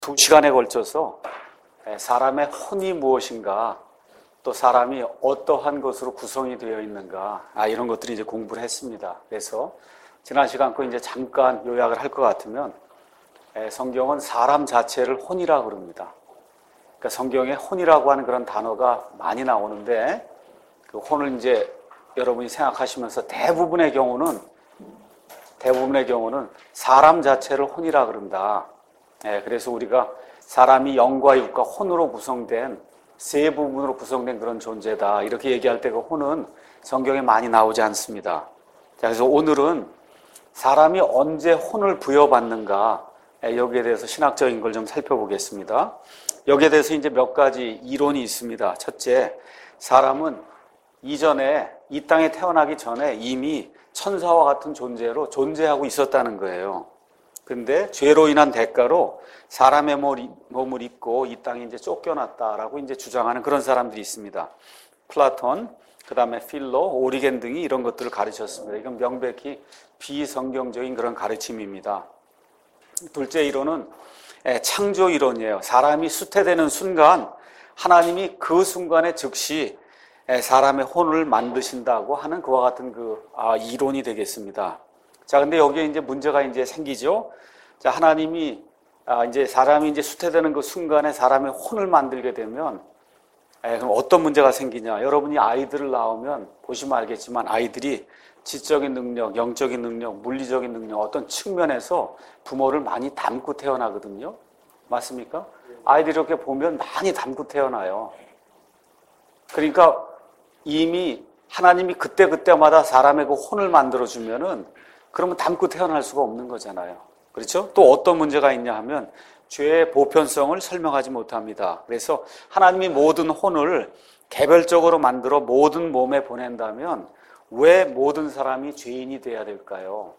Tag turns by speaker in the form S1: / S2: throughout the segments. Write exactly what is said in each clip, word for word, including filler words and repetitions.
S1: 두 시간에 걸쳐서 사람의 혼이 무엇인가, 또 사람이 어떠한 것으로 구성이 되어 있는가, 아, 이런 것들을 이제 공부를 했습니다. 그래서 지난 시간 거 이제 잠깐 요약을 할 것 같으면, 성경은 사람 자체를 혼이라고 그럽니다. 그러니까 성경에 혼이라고 하는 그런 단어가 많이 나오는데, 그 혼을 이제 여러분이 생각하시면서 대부분의 경우는, 대부분의 경우는 사람 자체를 혼이라고 그런다. 예, 그래서 우리가 사람이 영과 육과 혼으로 구성된 세 부분으로 구성된 그런 존재다, 이렇게 얘기할 때 그 혼은 성경에 많이 나오지 않습니다. 자, 그래서 오늘은 사람이 언제 혼을 부여받는가, 예, 여기에 대해서 신학적인 걸 좀 살펴보겠습니다. 여기에 대해서 이제 몇 가지 이론이 있습니다. 첫째, 사람은 이전에 이 땅에 태어나기 전에 이미 천사와 같은 존재로 존재하고 있었다는 거예요. 근데 죄로 인한 대가로 사람의 몸을 입고 이 땅에 이제 쫓겨났다라고 이제 주장하는 그런 사람들이 있습니다. 플라톤, 그 다음에 필로, 오리겐 등이 이런 것들을 가르쳤습니다. 이건 명백히 비성경적인 그런 가르침입니다. 둘째 이론은 창조 이론이에요. 사람이 수태되는 순간 하나님이 그 순간에 즉시 사람의 혼을 만드신다고 하는 그와 같은 그 아, 이론이 되겠습니다. 자, 근데 여기에 이제 문제가 이제 생기죠. 자, 하나님이 아, 이제 사람이 이제 수태되는 그 순간에 사람의 혼을 만들게 되면, 에, 그럼 어떤 문제가 생기냐? 여러분이 아이들을 낳으면 보시면 알겠지만 아이들이 지적인 능력, 영적인 능력, 물리적인 능력, 어떤 측면에서 부모를 많이 닮고 태어나거든요. 맞습니까? 아이들이 이렇게 보면 많이 닮고 태어나요. 그러니까 이미 하나님이 그때그때마다 사람의 그 혼을 만들어주면은 그러면 닮고 태어날 수가 없는 거잖아요. 그렇죠? 또 어떤 문제가 있냐 하면 죄의 보편성을 설명하지 못합니다. 그래서 하나님이 모든 혼을 개별적으로 만들어 모든 몸에 보낸다면 왜 모든 사람이 죄인이 돼야 될까요?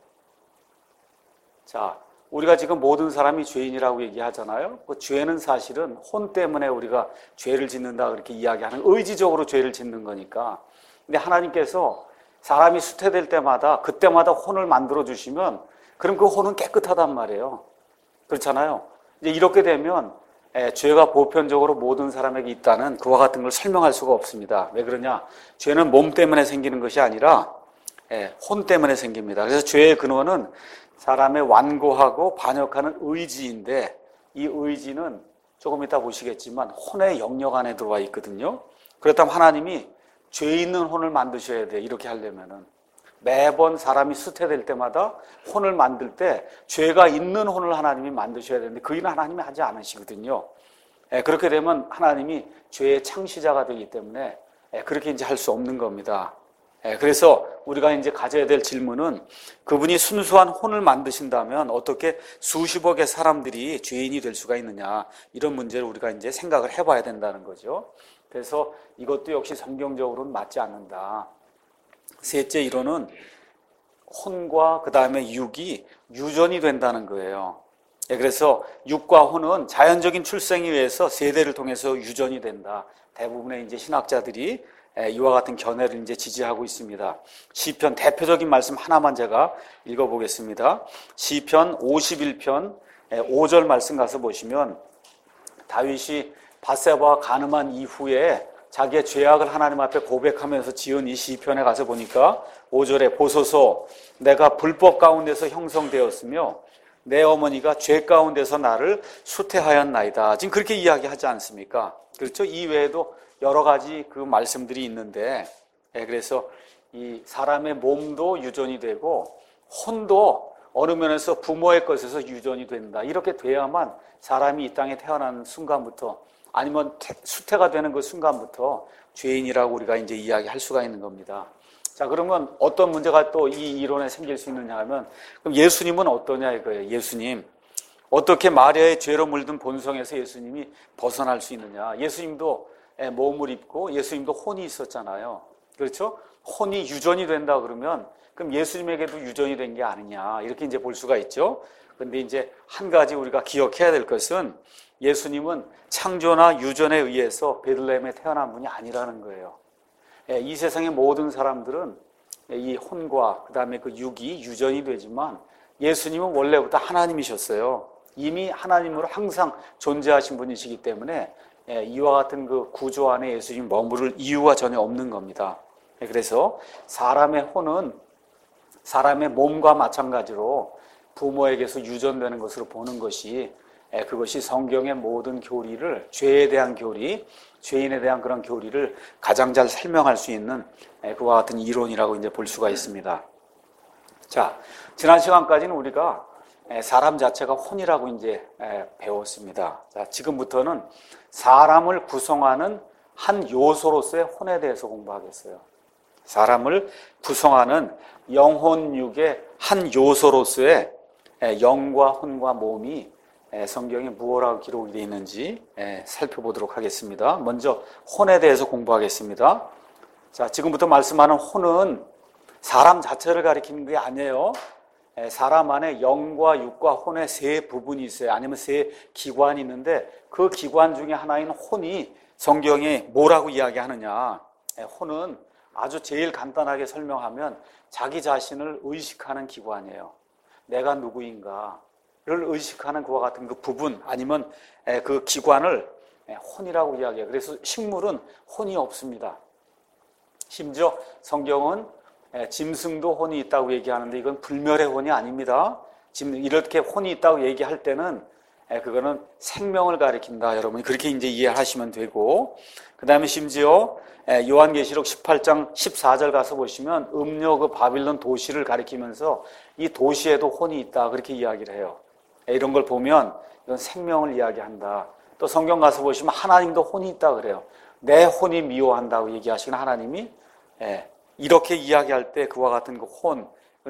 S1: 자, 우리가 지금 모든 사람이 죄인이라고 얘기하잖아요. 그 죄는 사실은 혼 때문에 우리가 죄를 짓는다 그렇게 이야기하는, 의지적으로 죄를 짓는 거니까. 근데 하나님께서 사람이 수태될 때마다 그때마다 혼을 만들어 주시면 그럼 그 혼은 깨끗하단 말이에요. 그렇잖아요. 이제 이렇게 되면 에, 죄가 보편적으로 모든 사람에게 있다는 그와 같은 걸 설명할 수가 없습니다. 왜 그러냐? 죄는 몸 때문에 생기는 것이 아니라 에, 혼 때문에 생깁니다. 그래서 죄의 근원은 사람의 완고하고 반역하는 의지인데, 이 의지는 조금 이따 보시겠지만 혼의 영역 안에 들어와 있거든요. 그렇다면 하나님이 죄 있는 혼을 만드셔야 돼. 이렇게 하려면은 매번 사람이 수태될 때마다 혼을 만들 때 죄가 있는 혼을 하나님이 만드셔야 되는데 그 일은 하나님이 하지 않으시거든요. 예, 그렇게 되면 하나님이 죄의 창시자가 되기 때문에 예, 그렇게 이제 할 수 없는 겁니다. 예, 그래서 우리가 이제 가져야 될 질문은, 그분이 순수한 혼을 만드신다면 어떻게 수십억의 사람들이 죄인이 될 수가 있느냐, 이런 문제를 우리가 이제 생각을 해봐야 된다는 거죠. 그래서 이것도 역시 성경적으로는 맞지 않는다. 셋째 이론은 혼과 그 다음에 육이 유전이 된다는 거예요. 그래서 육과 혼은 자연적인 출생에 의해서 세대를 통해서 유전이 된다. 대부분의 이제 신학자들이 이와 같은 견해를 이제 지지하고 있습니다. 시편 대표적인 말씀 하나만 제가 읽어보겠습니다. 시편 오십일 편 오 절 말씀 가서 보시면, 다윗이 밧세바와 간음한 이후에 자기의 죄악을 하나님 앞에 고백하면서 지은 이 시편에 가서 보니까 오 절에 보소서, 내가 불법 가운데서 형성되었으며 내 어머니가 죄 가운데서 나를 수태하였나이다. 지금 그렇게 이야기하지 않습니까? 그렇죠? 이 외에도 여러 가지 그 말씀들이 있는데, 그래서 이 사람의 몸도 유전이 되고 혼도 어느 면에서 부모의 것에서 유전이 된다. 이렇게 돼야만 사람이 이 땅에 태어나는 순간부터, 아니면 수태가 되는 그 순간부터 죄인이라고 우리가 이제 이야기할 수가 있는 겁니다. 자, 그러면 어떤 문제가 또 이 이론에 생길 수 있느냐 하면, 그럼 예수님은 어떠냐 이거예요. 예수님. 어떻게 마리아의 죄로 물든 본성에서 예수님이 벗어날 수 있느냐. 예수님도 몸을 입고 예수님도 혼이 있었잖아요. 그렇죠? 혼이 유전이 된다 그러면 그럼 예수님에게도 유전이 된 게 아니냐, 이렇게 이제 볼 수가 있죠. 근데 이제 한 가지 우리가 기억해야 될 것은, 예수님은 창조나 유전에 의해서 베들레헴에 태어난 분이 아니라는 거예요. 이 세상의 모든 사람들은 이 혼과 그 다음에 그 육이 유전이 되지만 예수님은 원래부터 하나님이셨어요. 이미 하나님으로 항상 존재하신 분이시기 때문에 예, 이와 같은 그 구조 안에 예수님이 머무를 이유가 전혀 없는 겁니다. 예, 그래서 사람의 혼은 사람의 몸과 마찬가지로 부모에게서 유전되는 것으로 보는 것이 예, 그것이 성경의 모든 교리를, 죄에 대한 교리, 죄인에 대한 그런 교리를 가장 잘 설명할 수 있는 예, 그와 같은 이론이라고 이제 볼 수가 있습니다. 자, 지난 시간까지는 우리가 사람 자체가 혼이라고 이제 배웠습니다. 자, 지금부터는 사람을 구성하는 한 요소로서의 혼에 대해서 공부하겠어요. 사람을 구성하는 영혼육의 한 요소로서의 영과 혼과 몸이 성경에 무엇라고 기록이 되어 있는지 살펴보도록 하겠습니다. 먼저 혼에 대해서 공부하겠습니다. 자, 지금부터 말씀하는 혼은 사람 자체를 가리키는 게 아니에요. 사람 안에 영과 육과 혼의 세 부분이 있어요. 아니면 세 기관이 있는데 그 기관 중에 하나인 혼이 성경에 뭐라고 이야기하느냐. 혼은 아주 제일 간단하게 설명하면 자기 자신을 의식하는 기관이에요. 내가 누구인가를 의식하는 그와 같은 그 부분 아니면 그 기관을 혼이라고 이야기해요. 그래서 식물은 혼이 없습니다. 심지어 성경은 짐승도 혼이 있다고 얘기하는데 이건 불멸의 혼이 아닙니다. 지금 이렇게 혼이 있다고 얘기할 때는 그거는 생명을 가리킨다. 여러분이 그렇게 이제 이해하시면 되고, 그 다음에 심지어 요한계시록 십팔 장 십사 절 가서 보시면 음료 그 바빌론 도시를 가리키면서 이 도시에도 혼이 있다. 그렇게 이야기를 해요. 이런 걸 보면 이건 생명을 이야기한다. 또 성경 가서 보시면 하나님도 혼이 있다 그래요. 내 혼이 미워한다고 얘기하시는 하나님이 이렇게 이야기할 때 그와 같은 그 혼,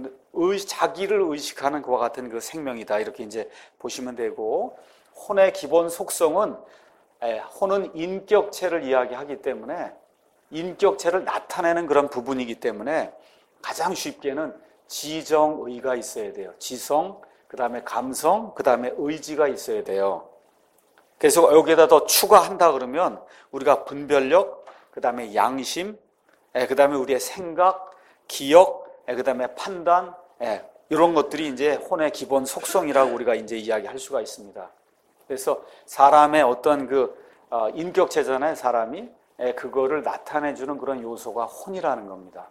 S1: 자기를 의식하는 그와 같은 그 생명이다. 이렇게 이제 보시면 되고, 혼의 기본 속성은, 혼은 인격체를 이야기하기 때문에, 인격체를 나타내는 그런 부분이기 때문에, 가장 쉽게는 지정의가 있어야 돼요. 지성, 그 다음에 감성, 그 다음에 의지가 있어야 돼요. 그래서 여기에다 더 추가한다 그러면, 우리가 분별력, 그 다음에 양심, 그 다음에 우리의 생각, 기억, 그 다음에 판단, 이런 것들이 이제 혼의 기본 속성이라고 우리가 이제 이야기할 수가 있습니다. 그래서 사람의 어떤 그 인격체잖아요, 사람이. 그거를 나타내주는 그런 요소가 혼이라는 겁니다.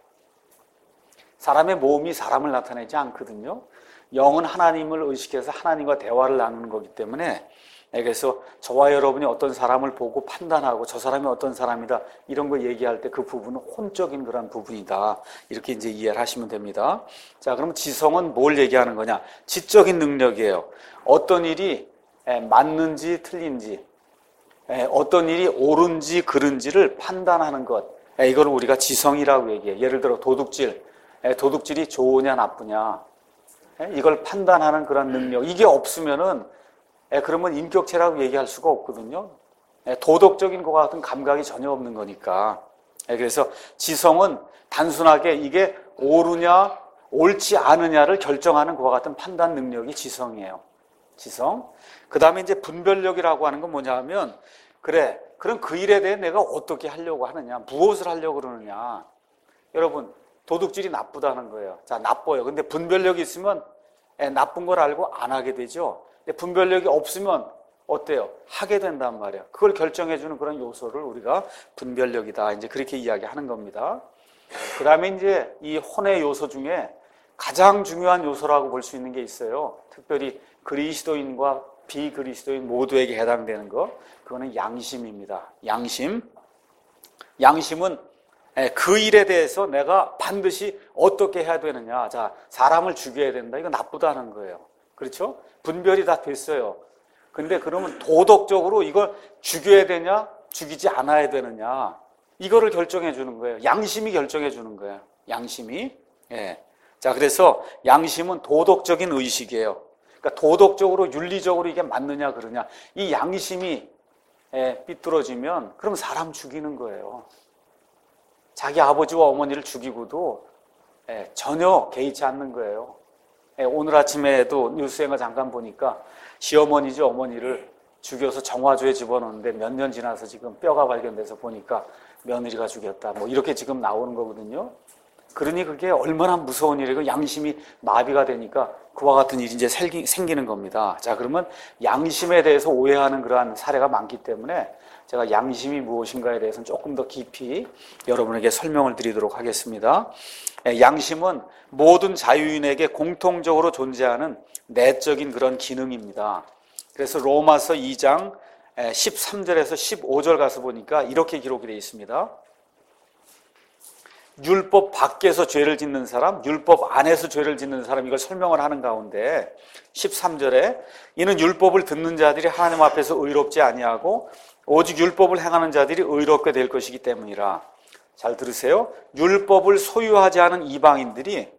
S1: 사람의 몸이 사람을 나타내지 않거든요. 영은 하나님을 의식해서 하나님과 대화를 나누는 거기 때문에, 그래서 저와 여러분이 어떤 사람을 보고 판단하고 저 사람이 어떤 사람이다 이런 거 얘기할 때 그 부분은 혼적인 그런 부분이다. 이렇게 이제 이해를 하시면 됩니다. 자, 그럼 지성은 뭘 얘기하는 거냐? 지적인 능력이에요. 어떤 일이 맞는지 틀린지, 어떤 일이 옳은지 그른지를 판단하는 것. 이걸 우리가 지성이라고 얘기해요. 예를 들어 도둑질, 도둑질이 좋으냐 나쁘냐 이걸 판단하는 그런 능력. 이게 없으면은 그러면 인격체라고 얘기할 수가 없거든요. 도덕적인 것 같은 감각이 전혀 없는 거니까. 그래서 지성은 단순하게 이게 옳으냐 옳지 않으냐를 결정하는 것과 같은 판단 능력이 지성이에요. 지성. 그 다음에 이제 분별력이라고 하는 건 뭐냐 하면, 그래, 그럼 그 일에 대해 내가 어떻게 하려고 하느냐, 무엇을 하려고 그러느냐. 여러분, 도둑질이 나쁘다는 거예요. 자, 나빠요. 근데 분별력이 있으면 나쁜 걸 알고 안 하게 되죠. 근데 분별력이 없으면 어때요? 하게 된단 말이에요. 그걸 결정해주는 그런 요소를 우리가 분별력이다. 이제 그렇게 이야기하는 겁니다. 그 다음에 이제 이 혼의 요소 중에 가장 중요한 요소라고 볼 수 있는 게 있어요. 특별히 그리스도인과 비그리스도인 모두에게 해당되는 거. 그거는 양심입니다. 양심. 양심은 그 일에 대해서 내가 반드시 어떻게 해야 되느냐. 자, 사람을 죽여야 된다. 이거 나쁘다는 거예요. 그렇죠? 분별이 다 됐어요. 근데 그러면 도덕적으로 이걸 죽여야 되냐, 죽이지 않아야 되느냐, 이거를 결정해 주는 거예요. 양심이 결정해 주는 거예요. 양심이. 예. 자, 그래서 양심은 도덕적인 의식이에요. 그러니까 도덕적으로, 윤리적으로 이게 맞느냐, 그러냐. 이 양심이 예, 삐뚤어지면 그럼 사람 죽이는 거예요. 자기 아버지와 어머니를 죽이고도 예, 전혀 개의치 않는 거예요. 오늘 아침에도 뉴스에가 잠깐 보니까 시어머니죠, 어머니를 죽여서 정화조에 집어넣는데 몇 년 지나서 지금 뼈가 발견돼서 보니까 며느리가 죽였다. 뭐 이렇게 지금 나오는 거거든요. 그러니 그게 얼마나 무서운 일이고 양심이 마비가 되니까 그와 같은 일이 이제 생기는 겁니다. 자, 그러면 양심에 대해서 오해하는 그러한 사례가 많기 때문에 제가 양심이 무엇인가에 대해서는 조금 더 깊이 여러분에게 설명을 드리도록 하겠습니다. 양심은 모든 자유인에게 공통적으로 존재하는 내적인 그런 기능입니다. 그래서 로마서 이 장 십삼 절에서 십오 절 가서 보니까 이렇게 기록이 되어 있습니다. 율법 밖에서 죄를 짓는 사람, 율법 안에서 죄를 짓는 사람, 이걸 설명을 하는 가운데 십삼 절에 이는 율법을 듣는 자들이 하나님 앞에서 의롭지 아니하고 오직 율법을 행하는 자들이 의롭게 될 것이기 때문이라. 잘 들으세요. 율법을 소유하지 않은 이방인들이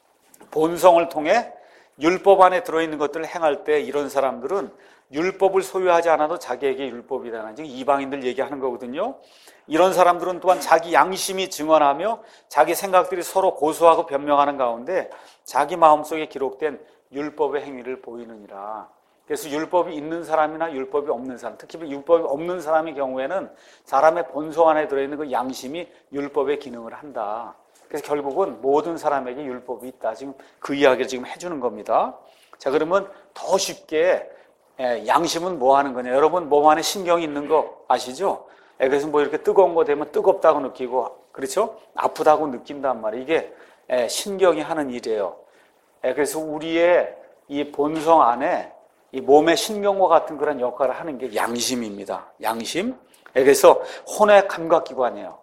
S1: 본성을 통해 율법 안에 들어있는 것들을 행할 때 이런 사람들은 율법을 소유하지 않아도 자기에게 율법이라는, 지금 이방인들 얘기하는 거거든요. 이런 사람들은 또한 자기 양심이 증언하며 자기 생각들이 서로 고소하고 변명하는 가운데 자기 마음속에 기록된 율법의 행위를 보이느니라. 그래서 율법이 있는 사람이나 율법이 없는 사람, 특히 율법이 없는 사람의 경우에는 사람의 본성 안에 들어있는 그 양심이 율법의 기능을 한다. 그래서 결국은 모든 사람에게 율법이 있다. 지금 그 이야기를 지금 해주는 겁니다. 자, 그러면 더 쉽게 양심은 뭐 하는 거냐? 여러분 몸 안에 신경이 있는 거 아시죠? 그래서 뭐 이렇게 뜨거운 거 되면 뜨겁다고 느끼고, 그렇죠? 아프다고 느낀단 말이에요. 이게 신경이 하는 일이에요. 그래서 우리의 이 본성 안에 이 몸의 신경과 같은 그런 역할을 하는 게 양심입니다. 양심. 그래서 혼의 감각기관이에요.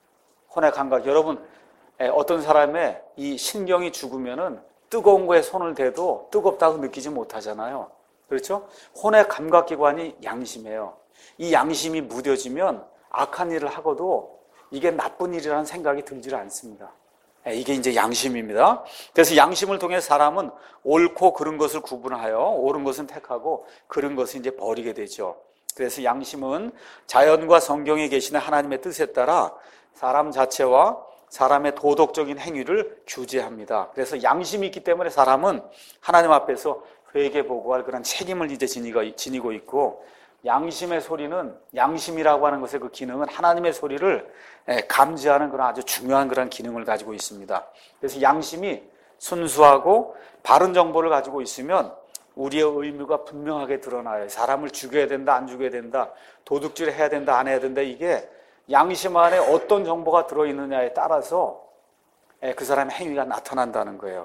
S1: 혼의 감각. 여러분 어떤 사람의 이 신경이 죽으면은 뜨거운 거에 손을 대도 뜨겁다고 느끼지 못하잖아요. 그렇죠? 혼의 감각기관이 양심이에요. 이 양심이 무뎌지면 악한 일을 하고도 이게 나쁜 일이라는 생각이 들지 않습니다. 이게 이제 양심입니다. 그래서 양심을 통해 사람은 옳고 그른 것을 구분하여 옳은 것은 택하고 그른 것은 이제 버리게 되죠. 그래서 양심은 자연과 성경에 계시는 하나님의 뜻에 따라 사람 자체와 사람의 도덕적인 행위를 규제합니다. 그래서 양심이 있기 때문에 사람은 하나님 앞에서 회개보고할 그런 책임을 이제 지니고 있고, 양심의 소리는, 양심이라고 하는 것의 그 기능은 하나님의 소리를 감지하는 그런 아주 중요한 그런 기능을 가지고 있습니다. 그래서 양심이 순수하고 바른 정보를 가지고 있으면 우리의 의무가 분명하게 드러나요. 사람을 죽여야 된다, 안 죽여야 된다, 도둑질을 해야 된다, 안 해야 된다, 이게 양심 안에 어떤 정보가 들어있느냐에 따라서 그 사람의 행위가 나타난다는 거예요.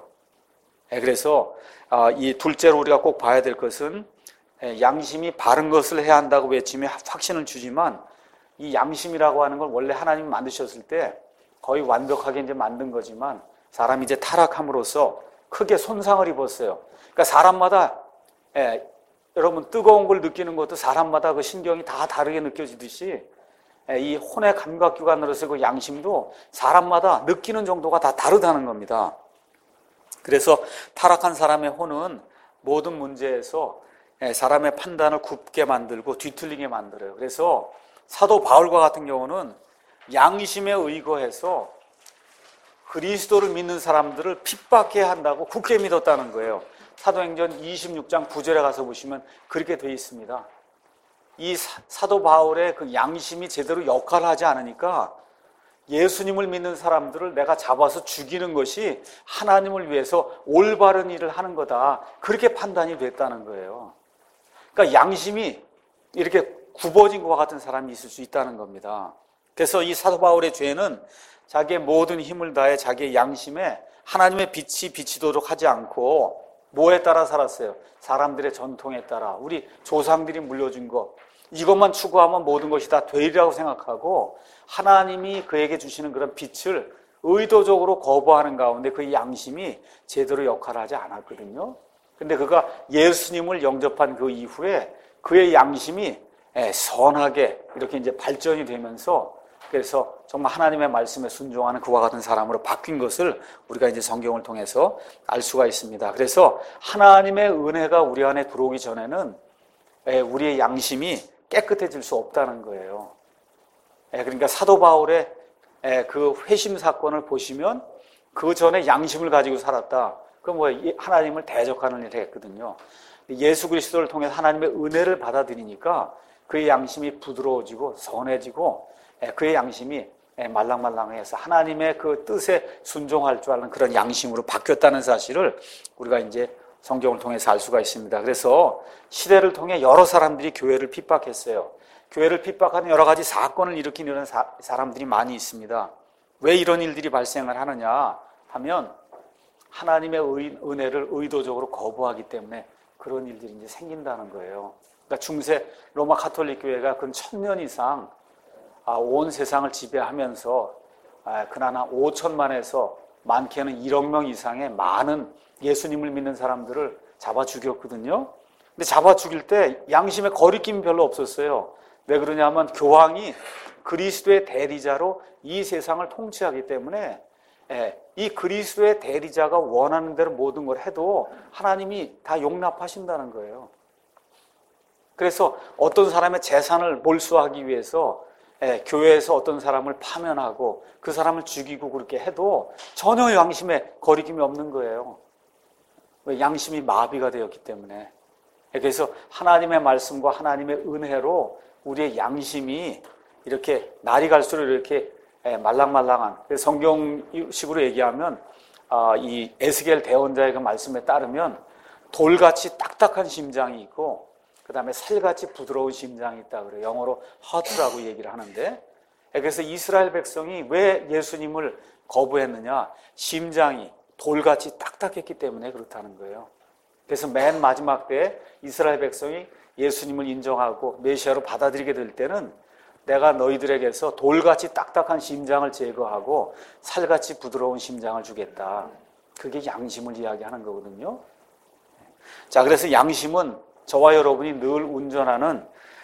S1: 그래서 이 둘째로 우리가 꼭 봐야 될 것은 양심이 바른 것을 해야 한다고 외치며 확신을 주지만 이 양심이라고 하는 건 원래 하나님이 만드셨을 때 거의 완벽하게 이제 만든 거지만 사람이 이제 타락함으로써 크게 손상을 입었어요. 그러니까 사람마다 예, 여러분 뜨거운 걸 느끼는 것도 사람마다 그 신경이 다 다르게 느껴지듯이 예, 이 혼의 감각기관으로서 그 양심도 사람마다 느끼는 정도가 다 다르다는 겁니다. 그래서 타락한 사람의 혼은 모든 문제에서 사람의 판단을 굽게 만들고 뒤틀리게 만들어요. 그래서 사도 바울과 같은 경우는 양심에 의거해서 그리스도를 믿는 사람들을 핍박해야 한다고 굳게 믿었다는 거예요. 사도행전 이십육 장 구 절에 가서 보시면 그렇게 되어 있습니다. 이 사도 바울의 그 양심이 제대로 역할을 하지 않으니까 예수님을 믿는 사람들을 내가 잡아서 죽이는 것이 하나님을 위해서 올바른 일을 하는 거다, 그렇게 판단이 됐다는 거예요. 그러니까 양심이 이렇게 굽어진 것과 같은 사람이 있을 수 있다는 겁니다. 그래서 이 사도 바울의 죄는 자기의 모든 힘을 다해 자기의 양심에 하나님의 빛이 비치도록 하지 않고 뭐에 따라 살았어요? 사람들의 전통에 따라, 우리 조상들이 물려준 것, 이것만 추구하면 모든 것이 다 되리라고 생각하고 하나님이 그에게 주시는 그런 빛을 의도적으로 거부하는 가운데 그 양심이 제대로 역할을 하지 않았거든요. 근데 그가 예수님을 영접한 그 이후에 그의 양심이 선하게 이렇게 이제 발전이 되면서, 그래서 정말 하나님의 말씀에 순종하는 그와 같은 사람으로 바뀐 것을 우리가 이제 성경을 통해서 알 수가 있습니다. 그래서 하나님의 은혜가 우리 안에 들어오기 전에는 우리의 양심이 깨끗해질 수 없다는 거예요. 그러니까 사도 바울의 그 회심 사건을 보시면 그 전에 양심을 가지고 살았다. 그 뭐 하나님을 대적하는 일을 했거든요. 예수 그리스도를 통해 하나님의 은혜를 받아들이니까 그의 양심이 부드러워지고 선해지고 그의 양심이 말랑말랑해서 하나님의 그 뜻에 순종할 줄 아는 그런 양심으로 바뀌었다는 사실을 우리가 이제 성경을 통해서 알 수가 있습니다. 그래서 시대를 통해 여러 사람들이 교회를 핍박했어요. 교회를 핍박하는 여러 가지 사건을 일으킨 이런 사, 사람들이 많이 있습니다. 왜 이런 일들이 발생을 하느냐 하면 하나님의 의, 은혜를 의도적으로 거부하기 때문에 그런 일들이 이제 생긴다는 거예요. 그러니까 중세 로마 가톨릭 교회가 근 천년 이상 온 세상을 지배하면서 그나마 오천만에서 많게는 일억 명 이상의 많은 예수님을 믿는 사람들을 잡아 죽였거든요. 근데 잡아 죽일 때 양심에 거리낌이 별로 없었어요. 왜 그러냐면 교황이 그리스도의 대리자로 이 세상을 통치하기 때문에 이 그리스도의 대리자가 원하는 대로 모든 걸 해도 하나님이 다 용납하신다는 거예요. 그래서 어떤 사람의 재산을 몰수하기 위해서 예, 교회에서 어떤 사람을 파면하고 그 사람을 죽이고 그렇게 해도 전혀 양심에 거리낌이 없는 거예요. 왜? 양심이 마비가 되었기 때문에. 예, 그래서 하나님의 말씀과 하나님의 은혜로 우리의 양심이 이렇게 날이 갈수록 이렇게 예, 말랑말랑한, 성경식으로 얘기하면 아, 이 에스겔 대언자의 그 말씀에 따르면 돌같이 딱딱한 심장이 있고 그 다음에 살같이 부드러운 심장이 있다 그래요. 영어로 하트라고 얘기를 하는데, 그래서 이스라엘 백성이 왜 예수님을 거부했느냐? 심장이 돌같이 딱딱했기 때문에 그렇다는 거예요. 그래서 맨 마지막 때에 이스라엘 백성이 예수님을 인정하고 메시아로 받아들이게 될 때는 내가 너희들에게서 돌같이 딱딱한 심장을 제거하고 살같이 부드러운 심장을 주겠다. 그게 양심을 이야기하는 거거든요. 자, 그래서 양심은 저와 여러분이 늘 운전하는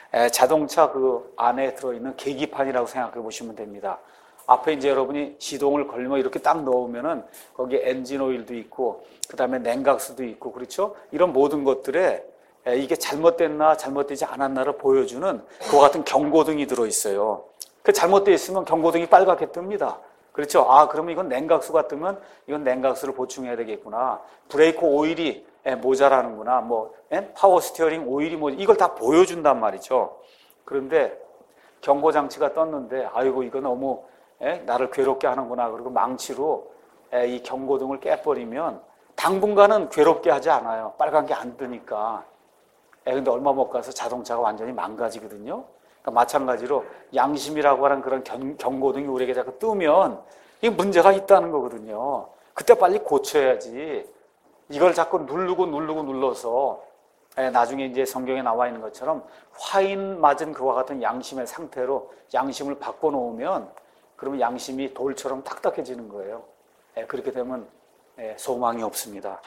S1: 자동차 그 안에 들어있는 계기판이라고 생각해 보시면 됩니다. 앞에 이제 여러분이 시동을 걸면 이렇게 딱 넣으면은 거기에 엔진 오일도 있고, 그 다음에 냉각수도 있고, 그렇죠? 이런 모든 것들에 이게 잘못됐나 잘못되지 않았나를 보여주는 그와 같은 경고등이 들어있어요. 그 잘못되어 있으면 경고등이 빨갛게 뜹니다. 그렇죠? 아, 그러면 이건 냉각수가 뜨면 이건 냉각수를 보충해야 되겠구나. 브레이크 오일이 모자라는구나. 뭐 파워 스티어링 오일이 뭐 이걸 다 보여준단 말이죠. 그런데 경고 장치가 떴는데 아이고 이거 너무 에? 나를 괴롭게 하는구나. 그리고 망치로 에, 이 경고등을 깨버리면 당분간은 괴롭게 하지 않아요. 빨간 게 안 뜨니까. 에, 근데 얼마 못 가서 자동차가 완전히 망가지거든요. 그러니까 마찬가지로 양심이라고 하는 그런 경, 경고등이 우리에게 자꾸 뜨면 이게 문제가 있다는 거거든요. 그때 빨리 고쳐야지. 이걸 자꾸 누르고 누르고 눌러서 나중에 이제 성경에 나와 있는 것처럼 화인 맞은 그와 같은 양심의 상태로 양심을 바꿔놓으면 그러면 양심이 돌처럼 딱딱해지는 거예요. 그렇게 되면 소망이 없습니다.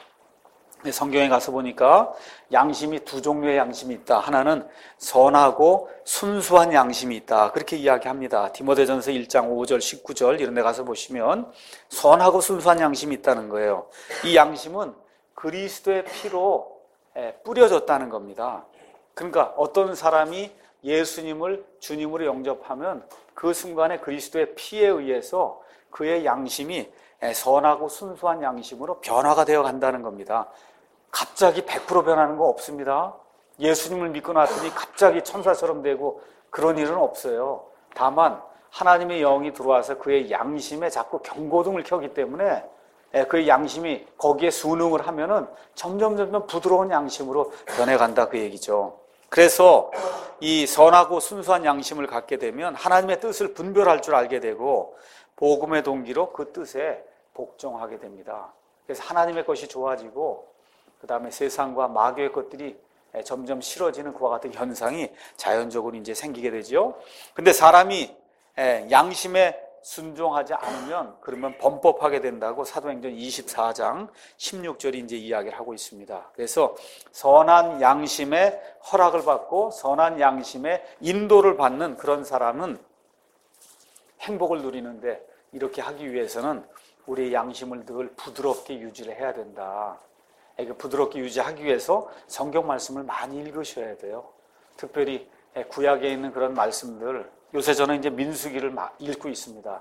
S1: 성경에 가서 보니까 양심이 두 종류의 양심이 있다. 하나는 선하고 순수한 양심이 있다. 그렇게 이야기합니다. 디모데전서 일 장 오 절 십구 절 이런 데 가서 보시면 선하고 순수한 양심이 있다는 거예요. 이 양심은 그리스도의 피로 뿌려졌다는 겁니다. 그러니까 어떤 사람이 예수님을 주님으로 영접하면 그 순간에 그리스도의 피에 의해서 그의 양심이 선하고 순수한 양심으로 변화가 되어 간다는 겁니다. 갑자기 백 퍼센트 변하는 거 없습니다. 예수님을 믿고 났더니 갑자기 천사처럼 되고 그런 일은 없어요. 다만 하나님의 영이 들어와서 그의 양심에 자꾸 경고등을 켜기 때문에 그의 양심이 거기에 순응을 하면은 점점 점점 부드러운 양심으로 변해간다 그 얘기죠. 그래서 이 선하고 순수한 양심을 갖게 되면 하나님의 뜻을 분별할 줄 알게 되고 복음의 동기로 그 뜻에 복종하게 됩니다. 그래서 하나님의 것이 좋아지고 그 다음에 세상과 마귀의 것들이 점점 싫어지는 그와 같은 현상이 자연적으로 이제 생기게 되죠. 근데 사람이 양심에 순종하지 않으면 그러면 범법하게 된다고 사도행전 이십사 장 십육 절이 이제 이야기를 하고 있습니다. 그래서 선한 양심의 허락을 받고 선한 양심의 인도를 받는 그런 사람은 행복을 누리는데 이렇게 하기 위해서는 우리의 양심을 늘 부드럽게 유지를 해야 된다. 부드럽게 유지하기 위해서 성경 말씀을 많이 읽으셔야 돼요. 특별히 구약에 있는 그런 말씀들, 요새 저는 이제 민수기를 막 읽고 있습니다.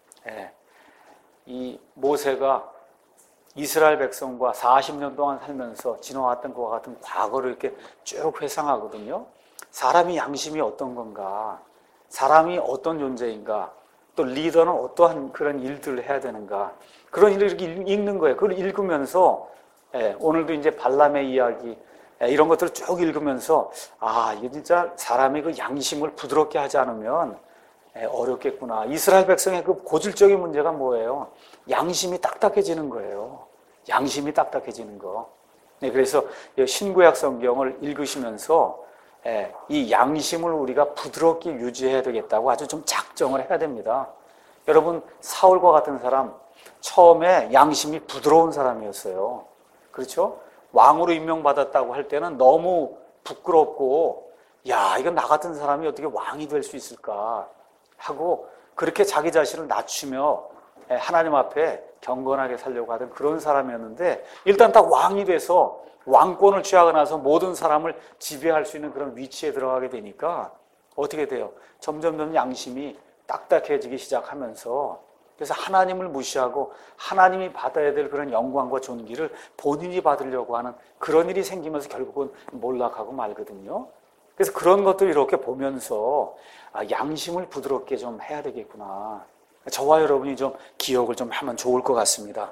S1: 이 모세가 이스라엘 백성과 사십 년 동안 살면서 지나왔던 것과 같은 과거를 이렇게 쭉 회상하거든요. 사람이 양심이 어떤 건가? 사람이 어떤 존재인가? 또 리더는 어떠한 그런 일들을 해야 되는가. 그런 일을 이렇게 읽는 거예요. 그걸 읽으면서 예, 오늘도 이제 발람의 이야기 예, 이런 것들을 쭉 읽으면서 아, 이게 진짜 사람의 그 양심을 부드럽게 하지 않으면 예, 어렵겠구나. 이스라엘 백성의 그 고질적인 문제가 뭐예요? 양심이 딱딱해지는 거예요. 양심이 딱딱해지는 거. 네, 그래서 신구약 성경을 읽으시면서 예, 이 양심을 우리가 부드럽게 유지해야 되겠다고 아주 좀 작정을 해야 됩니다. 여러분, 사울과 같은 사람 처음에 양심이 부드러운 사람이었어요. 그렇죠? 왕으로 임명받았다고 할 때는 너무 부끄럽고 야, 이건 나 같은 사람이 어떻게 왕이 될 수 있을까 하고 그렇게 자기 자신을 낮추며 하나님 앞에 경건하게 살려고 하던 그런 사람이었는데 일단 딱 왕이 돼서 왕권을 취하고 나서 모든 사람을 지배할 수 있는 그런 위치에 들어가게 되니까 어떻게 돼요? 점점점 양심이 딱딱해지기 시작하면서 그래서 하나님을 무시하고 하나님이 받아야 될 그런 영광과 존귀를 본인이 받으려고 하는 그런 일이 생기면서 결국은 몰락하고 말거든요. 그래서 그런 것들 이렇게 보면서 아, 양심을 부드럽게 좀 해야 되겠구나. 저와 여러분이 좀 기억을 좀 하면 좋을 것 같습니다.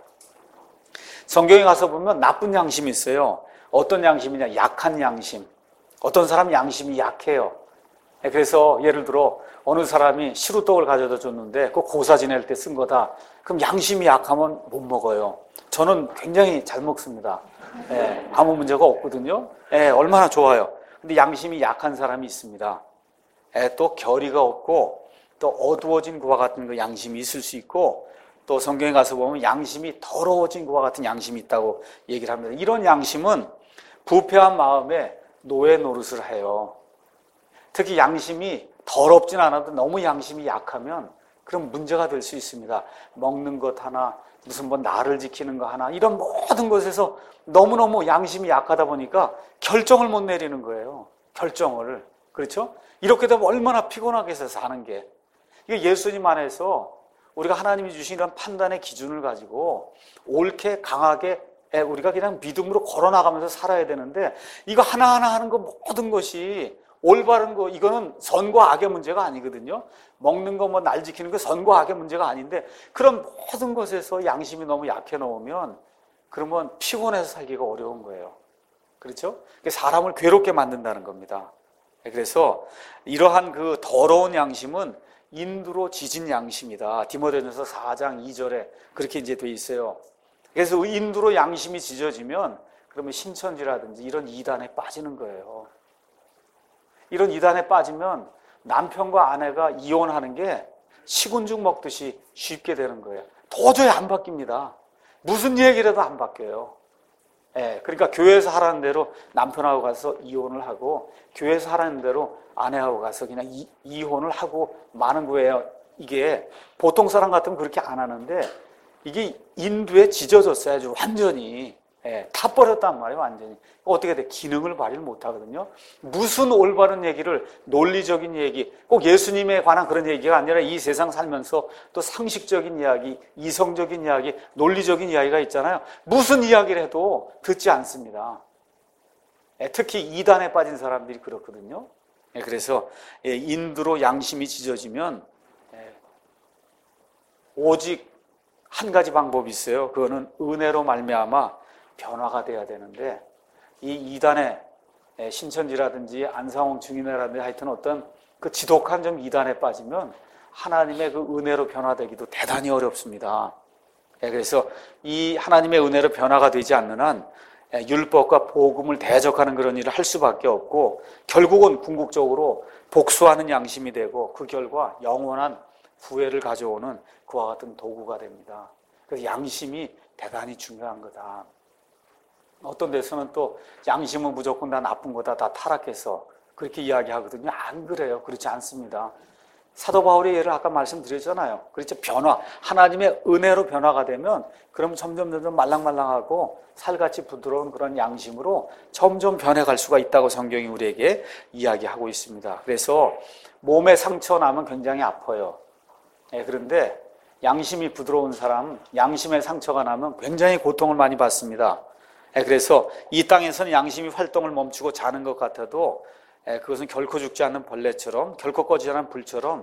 S1: 성경에 가서 보면 나쁜 양심이 있어요. 어떤 양심이냐? 약한 양심. 어떤 사람 양심이 약해요. 그래서 예를 들어 어느 사람이 시루떡을 가져다 줬는데 그 고사 지낼 때 쓴 거다. 그럼 양심이 약하면 못 먹어요. 저는 굉장히 잘 먹습니다. 예, 아무 문제가 없거든요. 예, 얼마나 좋아요. 근데 양심이 약한 사람이 있습니다. 예, 또 결의가 없고 또 어두워진 그와 같은 그 양심이 있을 수 있고 또 성경에 가서 보면 양심이 더러워진 그와 같은 양심이 있다고 얘기를 합니다. 이런 양심은 부패한 마음에 노예 노릇을 해요. 특히 양심이 더럽진 않아도 너무 양심이 약하면 그럼 문제가 될 수 있습니다. 먹는 것 하나, 무슨 뭐 나를 지키는 거 하나, 이런 모든 것에서 너무너무 양심이 약하다 보니까 결정을 못 내리는 거예요. 결정을. 그렇죠? 이렇게 되면 얼마나 피곤하겠어요, 사는 게. 이게 예수님 안에서 우리가 하나님이 주신 이런 판단의 기준을 가지고 옳게 강하게 우리가 그냥 믿음으로 걸어나가면서 살아야 되는데 이거 하나하나 하는 거 모든 것이 올바른 거 이거는 선과 악의 문제가 아니거든요. 먹는 거 뭐 날 지키는 거 선과 악의 문제가 아닌데 그런 모든 것에서 양심이 너무 약해 놓으면 그러면 피곤해서 살기가 어려운 거예요. 그렇죠? 사람을 괴롭게 만든다는 겁니다. 그래서 이러한 그 더러운 양심은 인두로 지진 양심이다. 디모데전서 사 장 이 절에 그렇게 이제 돼 있어요. 그래서 인두로 양심이 지져지면 그러면 신천지라든지 이런 이단에 빠지는 거예요. 이런 이단에 빠지면 남편과 아내가 이혼하는 게 식은죽 먹듯이 쉽게 되는 거예요. 도저히 안 바뀝니다. 무슨 얘기를 해도 안 바뀌어요. 예, 그러니까 교회에서 하라는 대로 남편하고 가서 이혼을 하고 교회에서 하라는 대로 아내하고 가서 그냥 이, 이혼을 하고 마는 거예요. 이게 보통 사람 같으면 그렇게 안 하는데 이게 인두에 지져졌어요. 아주 완전히. 예, 다 버렸단 말이에요. 완전히. 어떻게 돼? 기능을 발휘를 못하거든요. 무슨 올바른 얘기를 논리적인 얘기 꼭 예수님에 관한 그런 얘기가 아니라 이 세상 살면서 또 상식적인 이야기, 이성적인 이야기, 논리적인 이야기가 있잖아요. 무슨 이야기를 해도 듣지 않습니다. 예, 특히 이단에 빠진 사람들이 그렇거든요. 예, 그래서 예, 인두로 양심이 지져지면 예, 오직 한 가지 방법이 있어요. 그거는 은혜로 말미암아 변화가 돼야 되는데 이 이단의 신천지라든지 안상홍 증인회라든지 하여튼 어떤 그 지독한 좀 이단에 빠지면 하나님의 그 은혜로 변화되기도 대단히 어렵습니다. 그래서 이 하나님의 은혜로 변화가 되지 않는 한 율법과 복음을 대적하는 그런 일을 할 수밖에 없고 결국은 궁극적으로 복수하는 양심이 되고 그 결과 영원한 후회를 가져오는 그와 같은 도구가 됩니다. 그래서 양심이 대단히 중요한 거다. 어떤 데서는 또 양심은 무조건 다 나쁜 거다, 다 타락해서 그렇게 이야기하거든요. 안 그래요. 그렇지 않습니다. 사도 바울의 예를 아까 말씀드렸잖아요. 그렇죠. 변화, 하나님의 은혜로 변화가 되면 그럼 점점 점점 말랑말랑하고 살같이 부드러운 그런 양심으로 점점 변해갈 수가 있다고 성경이 우리에게 이야기하고 있습니다. 그래서 몸에 상처 나면 굉장히 아파요. 예, 그런데 양심이 부드러운 사람, 양심에 상처가 나면 굉장히 고통을 많이 받습니다. 그래서 이 땅에서는 양심이 활동을 멈추고 자는 것 같아도 그것은 결코 죽지 않는 벌레처럼 결코 꺼지지 않는 불처럼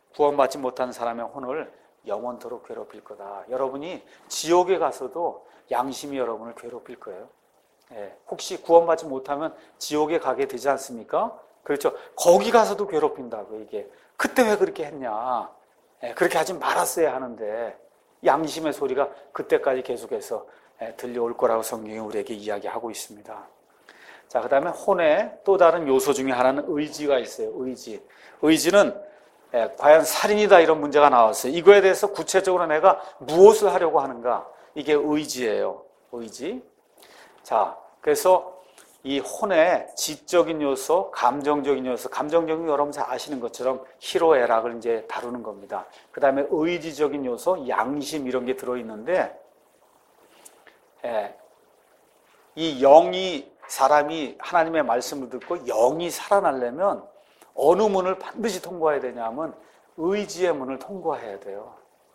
S1: 구원받지 못한 사람의 혼을 영원토록 괴롭힐 거다. 여러분이 지옥에 가서도 양심이 여러분을 괴롭힐 거예요. 예, 혹시 구원받지 못하면 지옥에 가게 되지 않습니까? 그렇죠. 거기 가서도 괴롭힌다고. 이게 그때 왜 그렇게 했냐. 예, 그렇게 하지 말았어야 하는데 양심의 소리가 그때까지 계속해서 예, 들려올 거라고 성경이 우리에게 이야기하고 있습니다. 자, 그 다음에 혼의 또 다른 요소 중에 하나는 의지가 있어요. 의지. 의지는 예, 과연 살인이다 이런 문제가 나왔어요. 이거에 대해서 구체적으로 내가 무엇을 하려고 하는가? 이게 의지예요. 의지. 자, 그래서 이 혼의 지적인 요소, 감정적인 요소, 감정적인 여러분 잘 아시는 것처럼 희로애락을 이제 다루는 겁니다. 그 다음에 의지적인 요소, 양심 이런 게 들어있는데, 예, 이 영이 사람이 하나님의 말씀을 듣고 영이 살아나려면 어느 문을 반드시 통과해야 되냐면 의지의 문을 통과해야 돼요.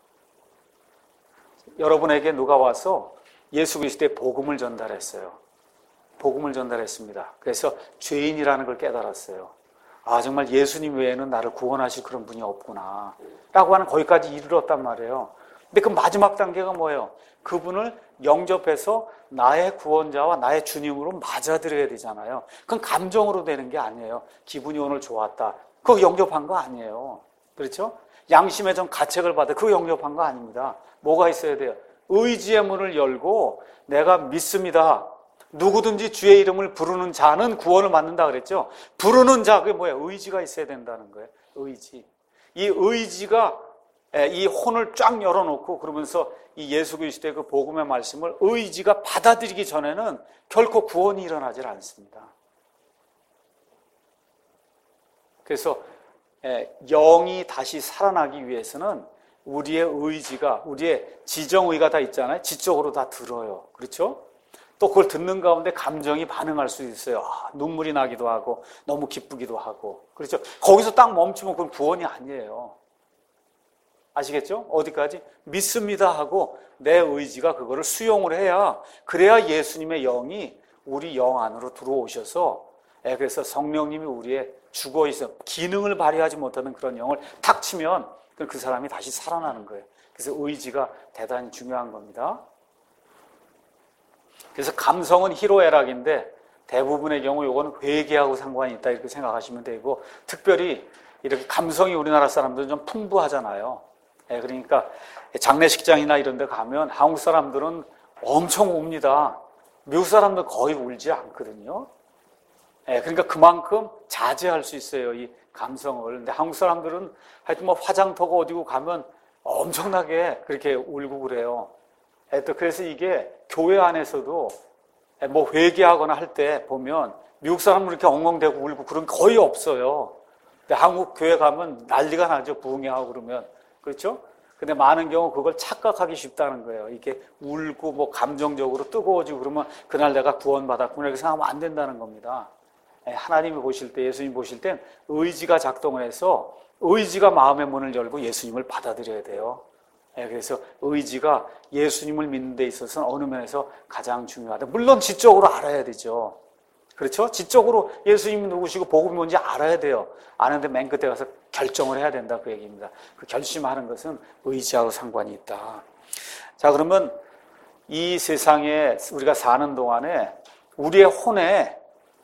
S1: 여러분에게 누가 와서 예수 그리스도의 복음을 전달했어요. 복음을 전달했습니다. 그래서 죄인이라는 걸 깨달았어요. 아, 정말 예수님 외에는 나를 구원하실 그런 분이 없구나 라고 하는 거기까지 이르렀단 말이에요. 근데 그 마지막 단계가 뭐예요? 그분을 영접해서 나의 구원자와 나의 주님으로 맞아들여야 되잖아요. 그건 감정으로 되는 게 아니에요. 기분이 오늘 좋았다. 그거 영접한 거 아니에요. 그렇죠? 양심의 좀 가책을 받아. 그거 영접한 거 아닙니다. 뭐가 있어야 돼요? 의지의 문을 열고 내가 믿습니다. 누구든지 주의 이름을 부르는 자는 구원을 받는다 그랬죠? 부르는 자, 그게 뭐예요? 의지가 있어야 된다는 거예요. 의지. 이 의지가 이 혼을 쫙 열어놓고 그러면서 이 예수 그리스도의 그 복음의 말씀을 의지가 받아들이기 전에는 결코 구원이 일어나질 않습니다. 그래서 영이 다시 살아나기 위해서는 우리의 의지가, 우리의 지정의가 다 있잖아요. 지적으로 다 들어요. 그렇죠? 또 그걸 듣는 가운데 감정이 반응할 수 있어요. 아, 눈물이 나기도 하고 너무 기쁘기도 하고. 그렇죠? 거기서 딱 멈추면 그건 구원이 아니에요. 아시겠죠? 어디까지? 믿습니다 하고 내 의지가 그거를 수용을 해야, 그래야 예수님의 영이 우리 영 안으로 들어오셔서, 그래서 성령님이 우리의 죽어 있어 기능을 발휘하지 못하는 그런 영을 탁 치면 그 사람이 다시 살아나는 거예요. 그래서 의지가 대단히 중요한 겁니다. 그래서 감성은 희로애락인데 대부분의 경우 이거는 회개하고 상관이 있다 이렇게 생각하시면 되고, 특별히 이렇게 감성이 우리나라 사람들은 좀 풍부하잖아요. 예, 그러니까 장례식장이나 이런 데 가면 한국 사람들은 엄청 웁니다. 미국 사람들은 거의 울지 않거든요. 예, 그러니까 그만큼 자제할 수 있어요, 이 감성을. 근데 한국 사람들은 하여튼 뭐 화장터가 어디고 가면 엄청나게 그렇게 울고 그래요. 예, 또 그래서 이게 교회 안에서도 뭐 회개하거나 할 때 보면 미국 사람은 이렇게 엉엉대고 울고 그런 게 거의 없어요. 근데 한국 교회 가면 난리가 나죠, 부흥회하고 그러면. 그렇죠? 근데 많은 경우 그걸 착각하기 쉽다는 거예요. 이게 울고 뭐 감정적으로 뜨거워지고 그러면 그날 내가 구원받았구나 이렇게 생각하면 안 된다는 겁니다. 하나님이 보실 때, 예수님 보실 땐 의지가 작동을 해서 의지가 마음의 문을 열고 예수님을 받아들여야 돼요. 그래서 의지가 예수님을 믿는 데 있어서는 어느 면에서 가장 중요하다. 물론 지적으로 알아야 되죠. 그렇죠? 지적으로 예수님이 누구시고 복음이 뭔지 알아야 돼요. 아는데 맨 끝에 가서 결정을 해야 된다 그 얘기입니다. 그 결심하는 것은 의지하고 상관이 있다. 자, 그러면 이 세상에 우리가 사는 동안에 우리의 혼에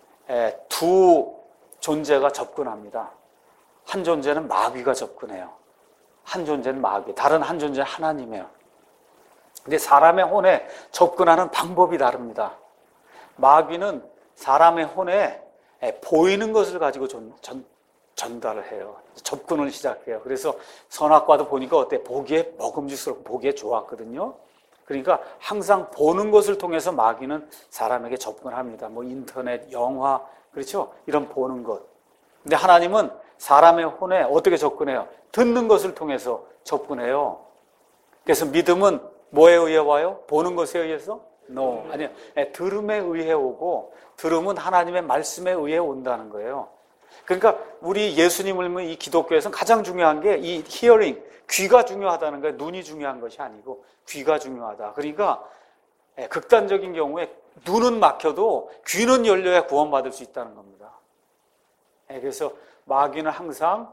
S1: 두 존재가 접근합니다. 한 존재는 마귀가 접근해요. 한 존재는 마귀, 다른 한 존재는 하나님이에요. 근데 사람의 혼에 접근하는 방법이 다릅니다. 마귀는 사람의 혼에 보이는 것을 가지고 전, 전, 전달을 해요. 접근을 시작해요. 그래서 선악과도 보니까 어때? 보기에 먹음직스럽고 보기에 좋았거든요. 그러니까 항상 보는 것을 통해서 마귀는 사람에게 접근합니다. 뭐 인터넷, 영화, 그렇죠? 이런 보는 것. 근데 하나님은 사람의 혼에 어떻게 접근해요? 듣는 것을 통해서 접근해요. 그래서 믿음은 뭐에 의해 와요? 보는 것에 의해서? No. 아니요. 들음에 의해 오고, 들음은 하나님의 말씀에 의해 온다는 거예요. 그러니까 우리 예수님을 믿는 이 기독교에서는 가장 중요한 게 이 hearing, 귀가 중요하다는 거예요. 눈이 중요한 것이 아니고 귀가 중요하다. 그러니까 극단적인 경우에 눈은 막혀도 귀는 열려야 구원받을 수 있다는 겁니다. 그래서 마귀는 항상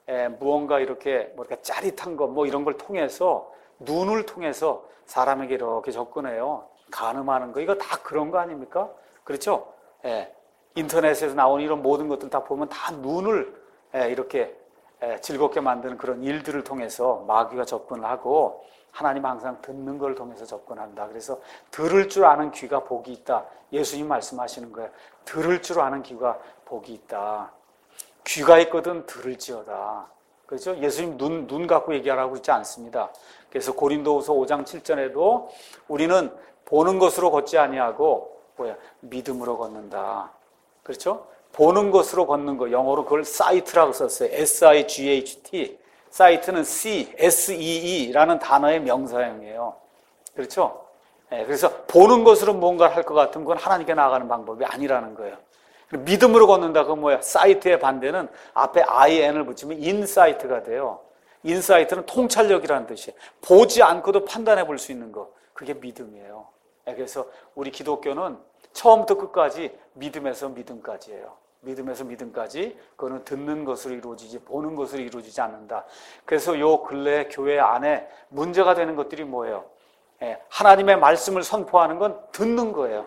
S1: 에, 무언가 이렇게 뭐 이렇게 짜릿한 거 뭐 이런 걸 통해서 눈을 통해서 사람에게 이렇게 접근해요. 간음하는 거 이거 다 그런 거 아닙니까? 그렇죠? 예, 인터넷에서 나오는 이런 모든 것들 다 보면 다 눈을 예, 이렇게 예, 즐겁게 만드는 그런 일들을 통해서 마귀가 접근을 하고 하나님은 항상 듣는 걸 통해서 접근한다. 그래서 들을 줄 아는 귀가 복이 있다. 예수님 말씀하시는 거예요. 들을 줄 아는 귀가 복이 있다. 귀가 있거든 들을지어다. 그렇죠? 예수님 눈, 눈 갖고 얘기하라고 있지 않습니다. 그래서 고린도후서 오 장 칠 절에도 우리는 보는 것으로 걷지 아니하고 뭐야? 믿음으로 걷는다. 그렇죠? 보는 것으로 걷는 거. 영어로 그걸 sight라고 썼어요. 에스 아이 지 에이치 티. sight는 see, 에스 이 이라는 단어의 명사형이에요. 그렇죠? 네, 그래서 보는 것으로 뭔가를 할 것 같은 건 하나님께 나아가는 방법이 아니라는 거예요. 믿음으로 걷는다. 그건 뭐야? sight의 반대는 앞에 아이엔을 붙이면 insight가 돼요. insight는 통찰력이라는 뜻이에요. 보지 않고도 판단해 볼 수 있는 거. 그게 믿음이에요. 네, 그래서 우리 기독교는 처음부터 끝까지 믿음에서 믿음까지예요. 믿음에서 믿음까지 그거는 듣는 것으로 이루어지지 보는 것으로 이루어지지 않는다. 그래서 요 근래 교회 안에 문제가 되는 것들이 뭐예요? 예, 하나님의 말씀을 선포하는 건 듣는 거예요.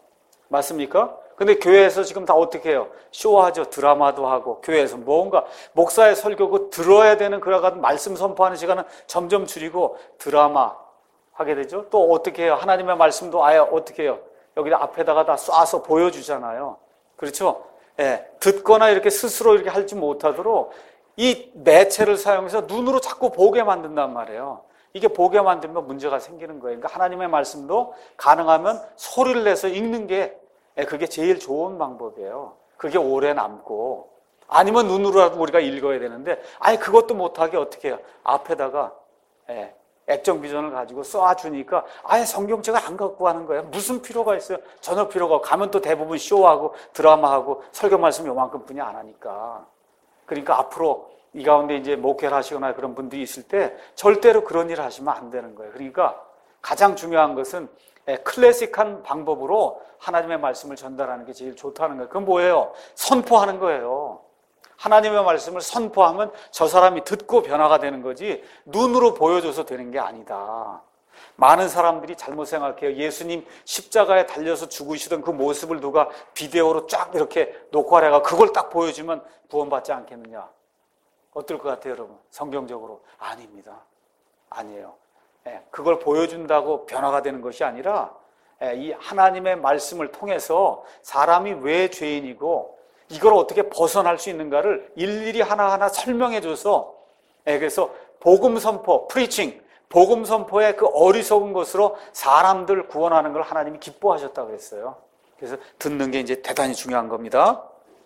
S1: 맞습니까? 근데 교회에서 지금 다 어떻게 해요? 쇼하죠. 드라마도 하고 교회에서 뭔가 목사의 설교고 들어야 되는 그와 같은 말씀 선포하는 시간은 점점 줄이고 드라마 하게 되죠. 또 어떻게 해요? 하나님의 말씀도 아예 어떻게 해요? 여기 앞에다가 다 쏴서 보여주잖아요. 그렇죠? 예, 듣거나 이렇게 스스로 이렇게 할지 못하도록 이 매체를 사용해서 눈으로 자꾸 보게 만든단 말이에요. 이게 보게 만들면 문제가 생기는 거예요. 그러니까 하나님의 말씀도 가능하면 소리를 내서 읽는 게 예, 그게 제일 좋은 방법이에요. 그게 오래 남고 아니면 눈으로라도 우리가 읽어야 되는데 아니 그것도 못하게 어떻게 해요? 앞에다가 예, 액정 비전을 가지고 쏴주니까 아예 성경책을 안 갖고 가는 거예요. 무슨 필요가 있어요? 전혀 필요가 없고 가면 또 대부분 쇼하고 드라마하고 설교 말씀 요만큼 뿐이 안 하니까. 그러니까 앞으로 이 가운데 이제 목회를 하시거나 그런 분들이 있을 때 절대로 그런 일을 하시면 안 되는 거예요. 그러니까 가장 중요한 것은 클래식한 방법으로 하나님의 말씀을 전달하는 게 제일 좋다는 거예요. 그건 뭐예요? 선포하는 거예요. 하나님의 말씀을 선포하면 저 사람이 듣고 변화가 되는 거지 눈으로 보여줘서 되는 게 아니다. 많은 사람들이 잘못 생각해요. 예수님 십자가에 달려서 죽으시던 그 모습을 누가 비디오로 쫙 이렇게 녹화를 해가 그걸 딱 보여주면 구원받지 않겠느냐. 어떨 것 같아요, 여러분? 성경적으로 아닙니다. 아니에요. 그걸 보여준다고 변화가 되는 것이 아니라 이 하나님의 말씀을 통해서 사람이 왜 죄인이고 이걸 어떻게 벗어날 수 있는가를 일일이 하나하나 설명해줘서 그래서 복음 선포, 프리칭, 복음 선포의 그 어리석은 것으로 사람들 구원하는 걸 하나님이 기뻐하셨다고 그랬어요. 그래서 듣는 게 이제 대단히 중요한 겁니다.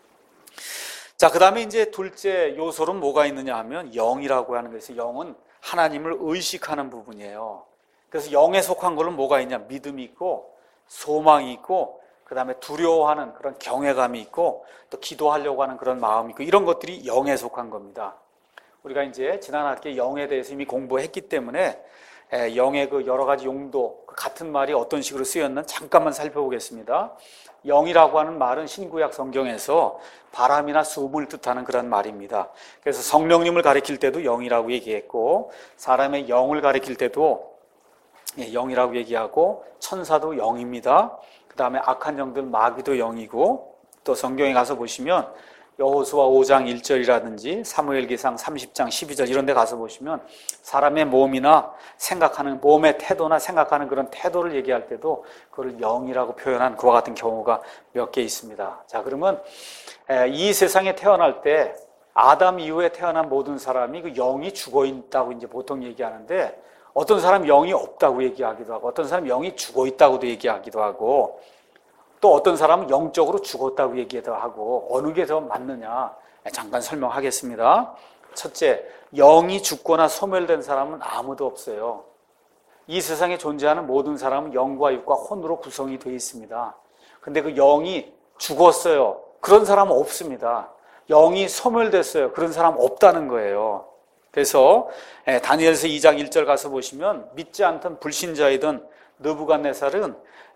S1: 자, 그 다음에 이제 둘째 요소는 뭐가 있느냐 하면 영이라고 하는 것이 영은 하나님을 의식하는 부분이에요. 그래서 영에 속한 거는 뭐가 있냐? 믿음이 있고 소망이 있고 그 다음에 두려워하는 그런 경외감이 있고 또 기도하려고 하는 그런 마음이 있고 이런 것들이 영에 속한 겁니다. 우리가 이제 지난 학기에 영에 대해서 이미 공부했기 때문에 영의 그 여러 가지 용도, 같은 말이 어떤 식으로 쓰였는지 잠깐만 살펴보겠습니다. 영이라고 하는 말은 신구약 성경에서 바람이나 숨을 뜻하는 그런 말입니다. 그래서 성령님을 가리킬 때도 영이라고 얘기했고 사람의 영을 가리킬 때도 영이라고 얘기하고 천사도 영입니다. 그 다음에 악한 영들 마귀도 영이고 또 성경에 가서 보시면 여호수아 오 장 일 절이라든지 사무엘기상 삼십 장 십이 절 이런 데 가서 보시면 사람의 몸이나 생각하는 몸의 태도나 생각하는 그런 태도를 얘기할 때도 그걸 영이라고 표현한 그와 같은 경우가 몇 개 있습니다. 자, 그러면 이 세상에 태어날 때 아담 이후에 태어난 모든 사람이 그 영이 죽어 있다고 이제 보통 얘기하는데 어떤 사람 영이 없다고 얘기하기도 하고 어떤 사람 영이 죽어 있다고도 얘기하기도 하고 또 어떤 사람은 영적으로 죽었다고 얘기도 하고 어느 게 더 맞느냐 잠깐 설명하겠습니다. 첫째, 영이 죽거나 소멸된 사람은 아무도 없어요. 이 세상에 존재하는 모든 사람은 영과 육과 혼으로 구성이 되어 있습니다. 근데 그 영이 죽었어요. 그런 사람은 없습니다. 영이 소멸됐어요. 그런 사람 없다는 거예요. 그래서 다니엘서 이 장 일 절 가서 보시면 믿지 않던 불신자이던 느부갓네살은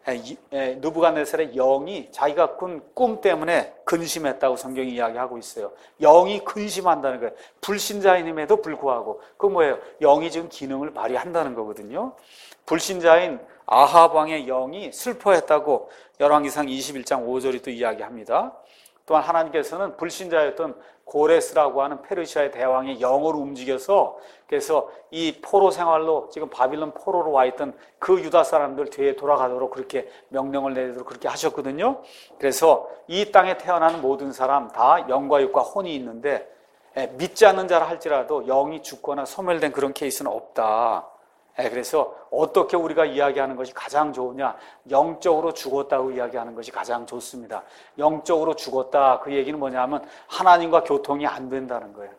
S1: 느부갓네살의 영이 자기가 꾼 꿈 때문에 근심했다고 성경이 이야기하고 있어요. 영이 근심한다는 거예요. 불신자임에도 불구하고. 그 뭐예요? 영이 지금 기능을 발휘한다는 거거든요. 불신자인 아합 왕의 영이 슬퍼했다고 열왕기상 이십일 장 오 절이 또 이야기합니다. 또한 하나님께서는 불신자였던 고레스라고 하는 페르시아의 대왕의 영을 움직여서 그래서 이 포로 생활로 지금 바빌론 포로로 와 있던 그 유다 사람들 뒤에 돌아가도록 그렇게 명령을 내리도록 그렇게 하셨거든요. 그래서 이 땅에 태어나는 모든 사람 다 영과 육과 혼이 있는데 믿지 않는 자라 할지라도 영이 죽거나 소멸된 그런 케이스는 없다. 그래서 어떻게 우리가 이야기하는 것이 가장 좋으냐? 영적으로 죽었다고 이야기하는 것이 가장 좋습니다. 영적으로 죽었다. 그 얘기는 뭐냐면 하나님과 교통이 안 된다는 거예요.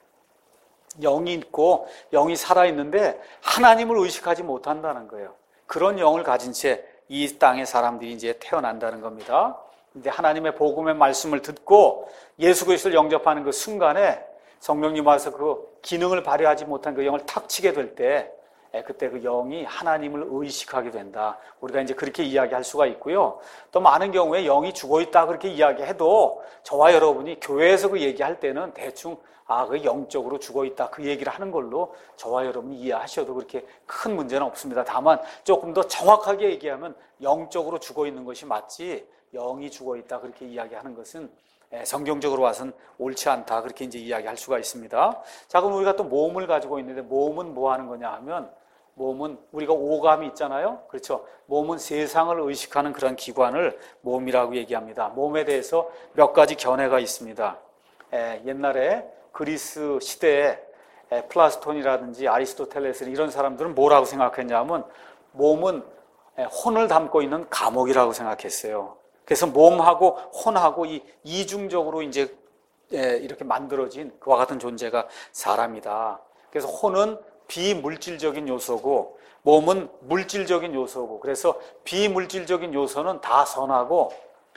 S1: 영이 있고 영이 살아있는데 하나님을 의식하지 못한다는 거예요. 그런 영을 가진 채 이 땅의 사람들이 이제 태어난다는 겁니다. 이제 하나님의 복음의 말씀을 듣고 예수 그리스도를 영접하는 그 순간에 성령님 와서 그 기능을 발휘하지 못한 그 영을 탁 치게 될 때 그때 그 영이 하나님을 의식하게 된다. 우리가 이제 그렇게 이야기할 수가 있고요. 또 많은 경우에 영이 죽어있다 그렇게 이야기해도 저와 여러분이 교회에서 그 얘기할 때는 대충 아, 그 영적으로 죽어있다 그 얘기를 하는 걸로 저와 여러분이 이해하셔도 그렇게 큰 문제는 없습니다. 다만 조금 더 정확하게 얘기하면 영적으로 죽어있는 것이 맞지 영이 죽어있다 그렇게 이야기하는 것은 성경적으로 와서는 옳지 않다 그렇게 이제 이야기할 수가 있습니다. 자, 그럼 우리가 또 몸을 가지고 있는데 몸은 뭐 하는 거냐 하면 몸은 우리가 오감이 있잖아요. 그렇죠. 몸은 세상을 의식하는 그런 기관을 몸이라고 얘기합니다. 몸에 대해서 몇 가지 견해가 있습니다. 에, 옛날에 그리스 시대에 에, 플라스톤이라든지 아리스토텔레스 이런 사람들은 뭐라고 생각했냐면 몸은 에, 혼을 담고 있는 감옥이라고 생각했어요. 그래서 몸하고 혼하고 이 이중적으로 이제 에, 이렇게 만들어진 그와 같은 존재가 사람이다. 그래서 혼은 비물질적인 요소고 몸은 물질적인 요소고 그래서 비물질적인 요소는 다 선하고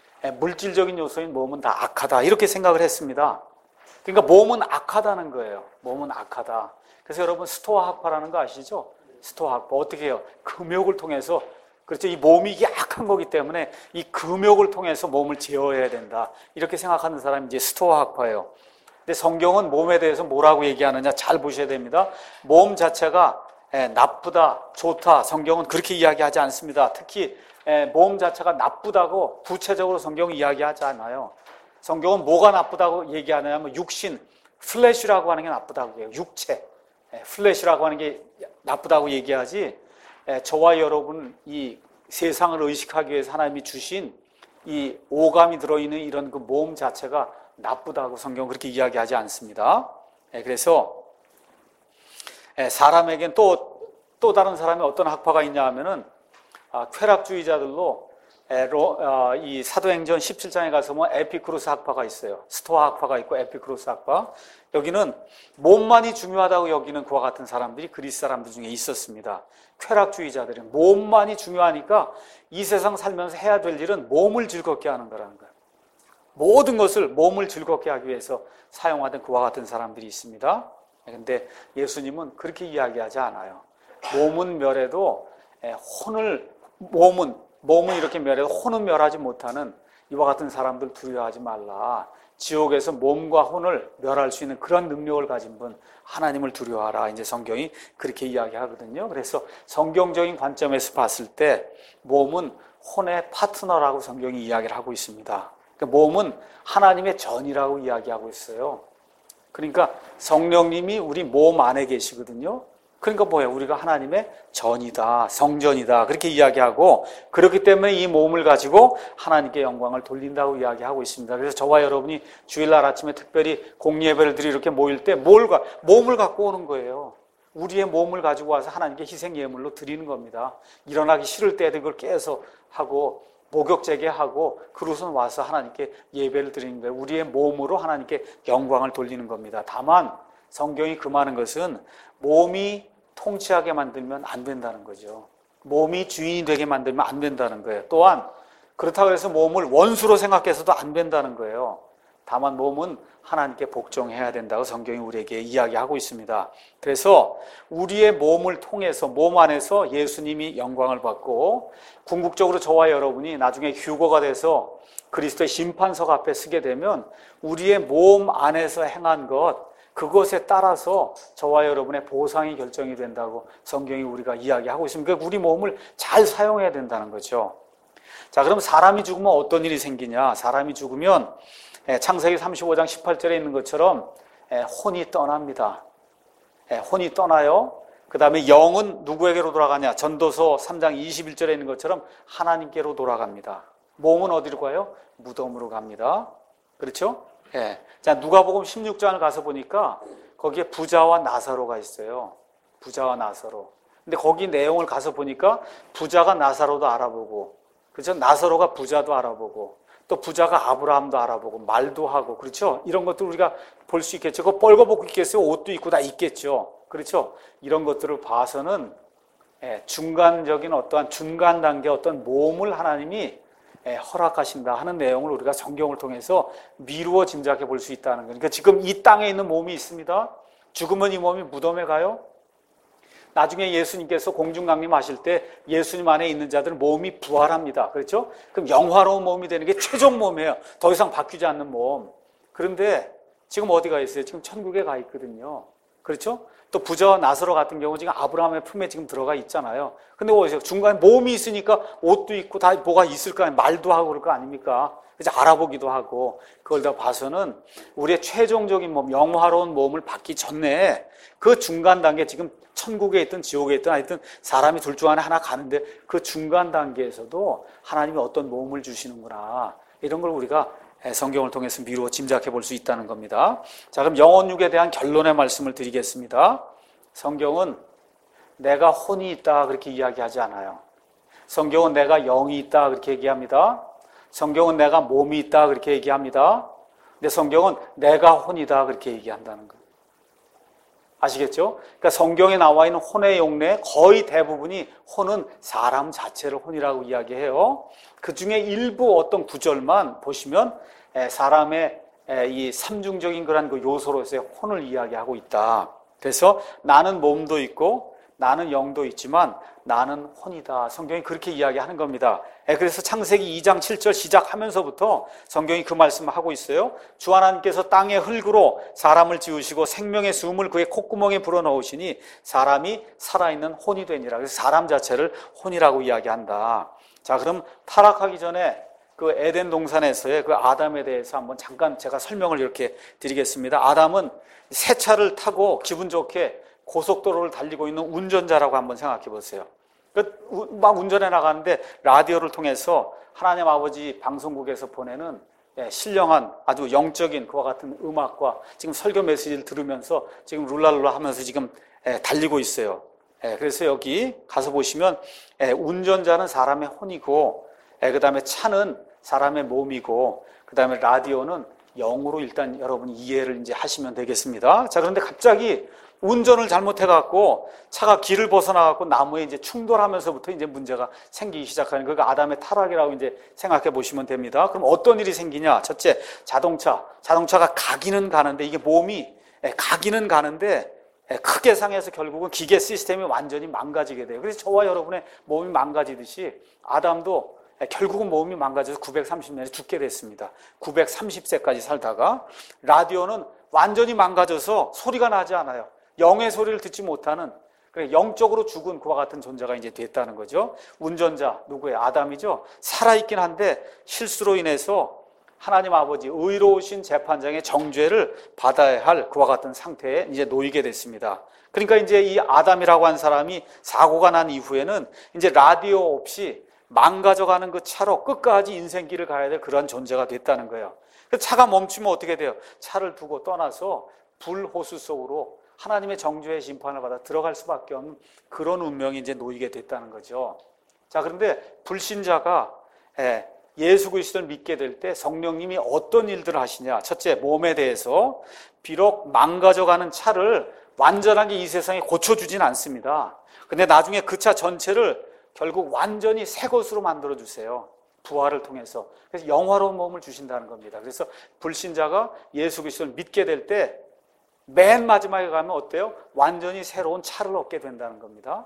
S1: 물질적인 요소인 몸은 다 악하다 이렇게 생각을 했습니다. 그러니까 몸은 악하다는 거예요. 몸은 악하다. 그래서 여러분 스토아 학파라는 거 아시죠? 스토아 학파 어떻게 해요? 금욕을 통해서 그렇죠. 이 몸이 이게 악한 거기 때문에 이 금욕을 통해서 몸을 제어해야 된다 이렇게 생각하는 사람이 이제 스토아 학파예요. 근데 성경은 몸에 대해서 뭐라고 얘기하느냐 잘 보셔야 됩니다. 몸 자체가 나쁘다, 좋다 성경은 그렇게 이야기하지 않습니다. 특히 몸 자체가 나쁘다고 구체적으로 성경은 이야기하지 않아요. 성경은 뭐가 나쁘다고 얘기하냐면 육신, 플래시라고 하는 게 나쁘다고 해요. 육체, 플래시라고 하는 게 나쁘다고 얘기하지 저와 여러분 이 세상을 의식하기 위해서 하나님이 주신 이 오감이 들어있는 이런 그 몸 자체가 나쁘다고 성경은 그렇게 이야기하지 않습니다. 그래서 사람에겐 또, 또 다른 사람이 어떤 학파가 있냐 하면은 쾌락주의자들로 이 사도행전 십칠 장에 가서 뭐 에피쿠로스 학파가 있어요. 스토아 학파가 있고 에피쿠로스 학파. 여기는 몸만이 중요하다고 여기는 그와 같은 사람들이 그리스 사람들 중에 있었습니다. 쾌락주의자들은 몸만이 중요하니까 이 세상 살면서 해야 될 일은 몸을 즐겁게 하는 거라는 거예요. 모든 것을 몸을 즐겁게 하기 위해서 사용하던 그와 같은 사람들이 있습니다. 그런데 예수님은 그렇게 이야기하지 않아요. 몸은 멸해도 혼을 몸은 몸은 이렇게 멸해도 혼은 멸하지 못하는 이와 같은 사람들 두려워하지 말라. 지옥에서 몸과 혼을 멸할 수 있는 그런 능력을 가진 분 하나님을 두려워하라. 이제 성경이 그렇게 이야기하거든요. 그래서 성경적인 관점에서 봤을 때 몸은 혼의 파트너라고 성경이 이야기를 하고 있습니다. 그러니까 몸은 하나님의 전이라고 이야기하고 있어요. 그러니까 성령님이 우리 몸 안에 계시거든요. 그러니까 뭐예요? 우리가 하나님의 전이다, 성전이다 그렇게 이야기하고 그렇기 때문에 이 몸을 가지고 하나님께 영광을 돌린다고 이야기하고 있습니다. 그래서 저와 여러분이 주일날 아침에 특별히 공예배를 드리 이렇게 모일 때 뭘, 몸을 갖고 오는 거예요. 우리의 몸을 가지고 와서 하나님께 희생 예물로 드리는 겁니다. 일어나기 싫을 때도 그걸 깨서 하고 목욕 재개하고 그로선 와서 하나님께 예배를 드리는 거예요. 우리의 몸으로 하나님께 영광을 돌리는 겁니다. 다만 성경이 금하는 것은 몸이 통치하게 만들면 안 된다는 거죠. 몸이 주인이 되게 만들면 안 된다는 거예요. 또한 그렇다고 해서 몸을 원수로 생각해서도 안 된다는 거예요. 다만 몸은 하나님께 복종해야 된다고 성경이 우리에게 이야기하고 있습니다. 그래서 우리의 몸을 통해서 몸 안에서 예수님이 영광을 받고 궁극적으로 저와 여러분이 나중에 휴거가 돼서 그리스도의 심판석 앞에 서게 되면 우리의 몸 안에서 행한 것, 그것에 따라서 저와 여러분의 보상이 결정이 된다고 성경이 우리가 이야기하고 있습니다. 그러니까 우리 몸을 잘 사용해야 된다는 거죠. 자, 그럼 사람이 죽으면 어떤 일이 생기냐? 사람이 죽으면 창세기 삼십오 장 십팔 절에 있는 것처럼 혼이 떠납니다. 혼이 떠나요. 그 다음에 영은 누구에게로 돌아가냐? 전도서 삼 장 이십일 절에 있는 것처럼 하나님께로 돌아갑니다. 몸은 어디로 가요? 무덤으로 갑니다. 그렇죠? 예. 자, 누가복음 십육 장을 가서 보니까 거기에 부자와 나사로가 있어요. 부자와 나사로. 근데 거기 내용을 가서 보니까 부자가 나사로도 알아보고, 그렇죠? 나사로가 부자도 알아보고, 또 부자가 아브라함도 알아보고, 말도 하고, 그렇죠? 이런 것들 우리가 볼 수 있겠죠. 그거 뻘거벗고 있겠어요? 옷도 입고 다 있겠죠. 그렇죠? 이런 것들을 봐서는 중간적인 어떠한 중간 단계 어떤 몸을 하나님이 허락하신다 하는 내용을 우리가 성경을 통해서 미루어 짐작해 볼 수 있다는 거니까, 지금 이 땅에 있는 몸이 있습니다. 죽으면 이 몸이 무덤에 가요. 나중에 예수님께서 공중강림하실 때 예수님 안에 있는 자들은 몸이 부활합니다. 그렇죠? 그럼 영화로운 몸이 되는 게 최종 몸이에요. 더 이상 바뀌지 않는 몸. 그런데 지금 어디 가 있어요? 지금 천국에 가 있거든요. 그렇죠? 또 부자와 나사로 같은 경우 지금 아브라함의 품에 지금 들어가 있잖아요. 근데 어디서 중간에 몸이 있으니까 옷도 입고 다 뭐가 있을 거 아니에요. 말도 하고 그럴 거 아닙니까? 그래서 알아보기도 하고, 그걸 다 봐서는 우리의 최종적인 몸, 영화로운 몸을 받기 전에 그 중간 단계, 지금 천국에 있든 지옥에 있든 하여튼 사람이 둘 중 안에 하나 가는데 그 중간 단계에서도 하나님이 어떤 몸을 주시는구나, 이런 걸 우리가 성경을 통해서 미루어 짐작해 볼 수 있다는 겁니다. 자, 그럼 영혼육에 대한 결론의 말씀을 드리겠습니다. 성경은 내가 혼이 있다 그렇게 이야기하지 않아요. 성경은 내가 영이 있다 그렇게 얘기합니다. 성경은 내가 몸이 있다 그렇게 얘기합니다. 근데 성경은 내가 혼이다 그렇게 얘기한다는 거예요. 아시겠죠? 그러니까 성경에 나와 있는 혼의 용례 거의 대부분이 혼은 사람 자체를 혼이라고 이야기해요. 그 중에 일부 어떤 구절만 보시면 사람의 이 삼중적인 그런 그 요소로서의 혼을 이야기하고 있다. 그래서 나는 몸도 있고 나는 영도 있지만 나는 혼이다. 성경이 그렇게 이야기하는 겁니다. 그래서 창세기 이 장 칠 절 시작하면서부터 성경이 그 말씀을 하고 있어요. 주 하나님께서 땅의 흙으로 사람을 지으시고 생명의 숨을 그의 콧구멍에 불어넣으시니 사람이 살아있는 혼이 되니라. 그래서 사람 자체를 혼이라고 이야기한다. 자, 그럼 타락하기 전에 그 에덴 동산에서의 그 아담에 대해서 한번 잠깐 제가 설명을 이렇게 드리겠습니다. 아담은 새 차를 타고 기분 좋게 고속도로를 달리고 있는 운전자라고 한번 생각해 보세요. 막 운전해 나가는데 라디오를 통해서 하나님 아버지 방송국에서 보내는 신령한 아주 영적인 그와 같은 음악과 지금 설교 메시지를 들으면서 지금 룰라룰라 하면서 지금 달리고 있어요. 그래서 여기 가서 보시면 운전자는 사람의 혼이고, 그 다음에 차는 사람의 몸이고, 그 다음에 라디오는 영으로 일단 여러분이 이해를 이제 하시면 되겠습니다. 자, 그런데 갑자기 운전을 잘못해갖고 차가 길을 벗어나갖고 나무에 이제 충돌하면서부터 이제 문제가 생기기 시작하는 거가 아담의 타락이라고 이제 생각해 보시면 됩니다. 그럼 어떤 일이 생기냐? 첫째, 자동차. 자동차가 가기는 가는데 이게 몸이 가기는 가는데 크게 상해서 결국은 기계 시스템이 완전히 망가지게 돼요. 그래서 저와 여러분의 몸이 망가지듯이 아담도 결국은 몸이 망가져서 구백삼십 년에 죽게 됐습니다. 구백삼십 세까지 살다가 라디오는 완전히 망가져서 소리가 나지 않아요. 영의 소리를 듣지 못하는, 영적으로 죽은 그와 같은 존재가 이제 됐다는 거죠. 운전자 누구예요? 아담이죠. 살아있긴 한데 실수로 인해서 하나님 아버지 의로우신 재판장의 정죄를 받아야 할 그와 같은 상태에 이제 놓이게 됐습니다. 그러니까 이제 이 아담이라고 한 사람이 사고가 난 이후에는 이제 라디오 없이 망가져가는 그 차로 끝까지 인생길을 가야 될 그런 존재가 됐다는 거예요. 차가 멈추면 어떻게 돼요? 차를 두고 떠나서 불호수 속으로 하나님의 정죄의 심판을 받아 들어갈 수밖에 없는 그런 운명이 이제 놓이게 됐다는 거죠. 자, 그런데 불신자가 예수 그리스도를 믿게 될 때 성령님이 어떤 일들을 하시냐? 첫째, 몸에 대해서 비록 망가져가는 차를 완전하게 이 세상에 고쳐주진 않습니다. 근데 나중에 그 차 전체를 결국 완전히 새 것으로 만들어주세요. 부활을 통해서. 그래서 영화로운 몸을 주신다는 겁니다. 그래서 불신자가 예수 그리스도를 믿게 될 때 맨 마지막에 가면 어때요? 완전히 새로운 차를 얻게 된다는 겁니다.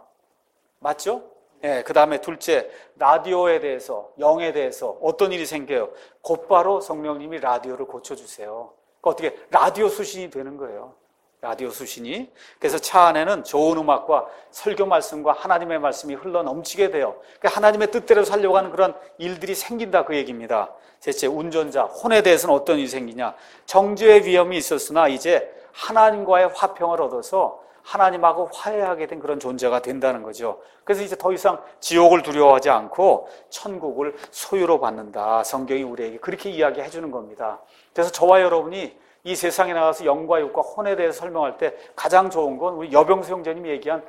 S1: 맞죠? 예, 그 다음에 둘째, 라디오에 대해서, 영에 대해서 어떤 일이 생겨요? 곧바로 성령님이 라디오를 고쳐주세요. 그러니까 어떻게, 라디오 수신이 되는 거예요. 라디오 수신이. 그래서 차 안에는 좋은 음악과 설교 말씀과 하나님의 말씀이 흘러 넘치게 돼요. 그러니까 하나님의 뜻대로 살려고 하는 그런 일들이 생긴다, 그 얘기입니다. 셋째, 운전자, 혼에 대해서는 어떤 일이 생기냐? 정죄의 위험이 있었으나 이제 하나님과의 화평을 얻어서 하나님하고 화해하게 된 그런 존재가 된다는 거죠. 그래서 이제 더 이상 지옥을 두려워하지 않고 천국을 소유로 받는다. 성경이 우리에게 그렇게 이야기해 주는 겁니다. 그래서 저와 여러분이 이 세상에 나가서 영과 육과 혼에 대해서 설명할 때 가장 좋은 건 우리 여병수 형제님이 얘기한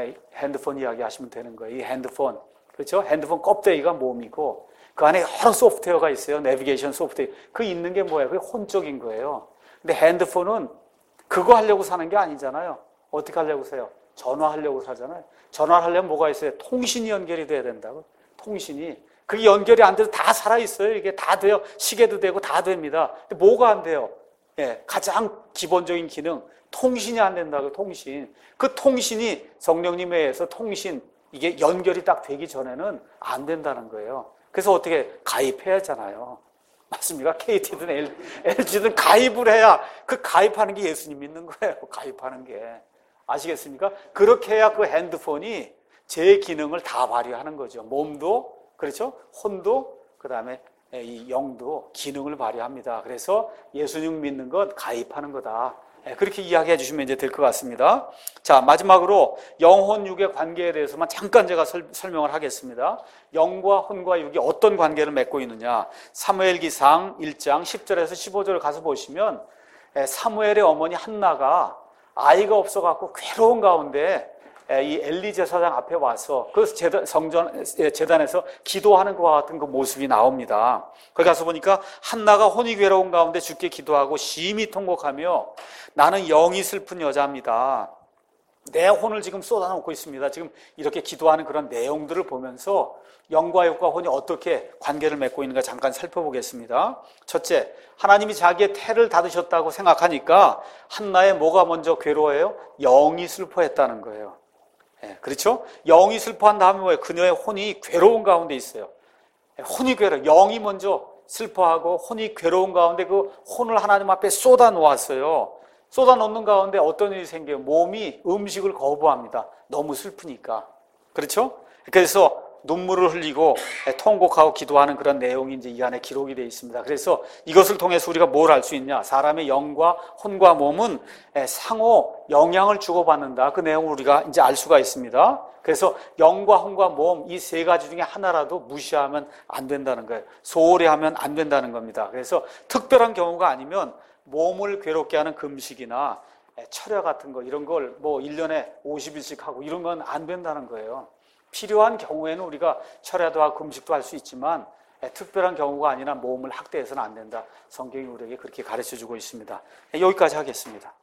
S1: 핸드폰 이야기 하시면 되는 거예요. 이 핸드폰. 그렇죠? 핸드폰 껍데기가 몸이고 그 안에 여러 소프트웨어가 있어요. 내비게이션 소프트웨어. 그 있는 게 뭐예요? 그게 혼적인 거예요. 근데 핸드폰은 그거 하려고 사는 게 아니잖아요. 어떻게 하려고 사요? 전화하려고 사잖아요. 전화하려면 뭐가 있어요? 통신이 연결이 돼야 된다고. 통신이. 그게 연결이 안 돼도 다 살아있어요. 이게 다 돼요. 시계도 되고 다 됩니다. 근데 뭐가 안 돼요? 예, 가장 기본적인 기능, 통신이 안 된다고, 통신. 그 통신이 성령님에 의해서 통신, 이게 연결이 딱 되기 전에는 안 된다는 거예요. 그래서 어떻게 가입해야 하잖아요. 맞습니까? 케이티든 엘지든 가입을 해야, 그 가입하는 게 예수님 믿는 거예요. 가입하는 게. 아시겠습니까? 그렇게 해야 그 핸드폰이 제 기능을 다 발휘하는 거죠. 몸도, 그렇죠? 혼도, 그 다음에 이 영도 기능을 발휘합니다. 그래서 예수님 믿는 것 가입하는 거다. 그렇게 이야기해 주시면 이제 될 것 같습니다. 자, 마지막으로 영혼 육의 관계에 대해서만 잠깐 제가 설, 설명을 하겠습니다. 영과 혼과 육이 어떤 관계를 맺고 있느냐. 사무엘기상 일 장 십 절에서 십오 절을 가서 보시면 사무엘의 어머니 한나가 아이가 없어갖고 괴로운 가운데 이 엘리 제사장 앞에 와서 그 재단, 성전, 재단에서 기도하는 것과 같은 그 모습이 나옵니다. 거기 가서 보니까 한나가 혼이 괴로운 가운데 주께 기도하고 심히 통곡하며 나는 영이 슬픈 여자입니다. 내 혼을 지금 쏟아놓고 있습니다. 지금 이렇게 기도하는 그런 내용들을 보면서 영과 육과 혼이 어떻게 관계를 맺고 있는가 잠깐 살펴보겠습니다. 첫째, 하나님이 자기의 태를 닫으셨다고 생각하니까 한나의 뭐가 먼저 괴로워해요? 영이 슬퍼했다는 거예요. 예, 그렇죠? 영이 슬퍼한 다음에 뭐예요? 그녀의 혼이 괴로운 가운데 있어요. 혼이 괴로워. 영이 먼저 슬퍼하고 혼이 괴로운 가운데 그 혼을 하나님 앞에 쏟아 놓았어요. 쏟아 놓는 가운데 어떤 일이 생겨요? 몸이 음식을 거부합니다. 너무 슬프니까. 그렇죠? 그래서 눈물을 흘리고 통곡하고 기도하는 그런 내용이 이제 이 안에 기록이 되어 있습니다. 그래서 이것을 통해서 우리가 뭘 알 수 있냐? 사람의 영과 혼과 몸은 상호 영향을 주고받는다. 그 내용을 우리가 이제 알 수가 있습니다. 그래서 영과 혼과 몸 이 세 가지 중에 하나라도 무시하면 안 된다는 거예요. 소홀히 하면 안 된다는 겁니다. 그래서 특별한 경우가 아니면 몸을 괴롭게 하는 금식이나 철야 같은 거 이런 걸 뭐 일 년에 오십 일씩 하고 이런 건 안 된다는 거예요. 필요한 경우에는 우리가 철야도 하고 금식도 할 수 있지만 특별한 경우가 아니라 몸을 학대해서는 안 된다. 성경이 우리에게 그렇게 가르쳐주고 있습니다. 여기까지 하겠습니다.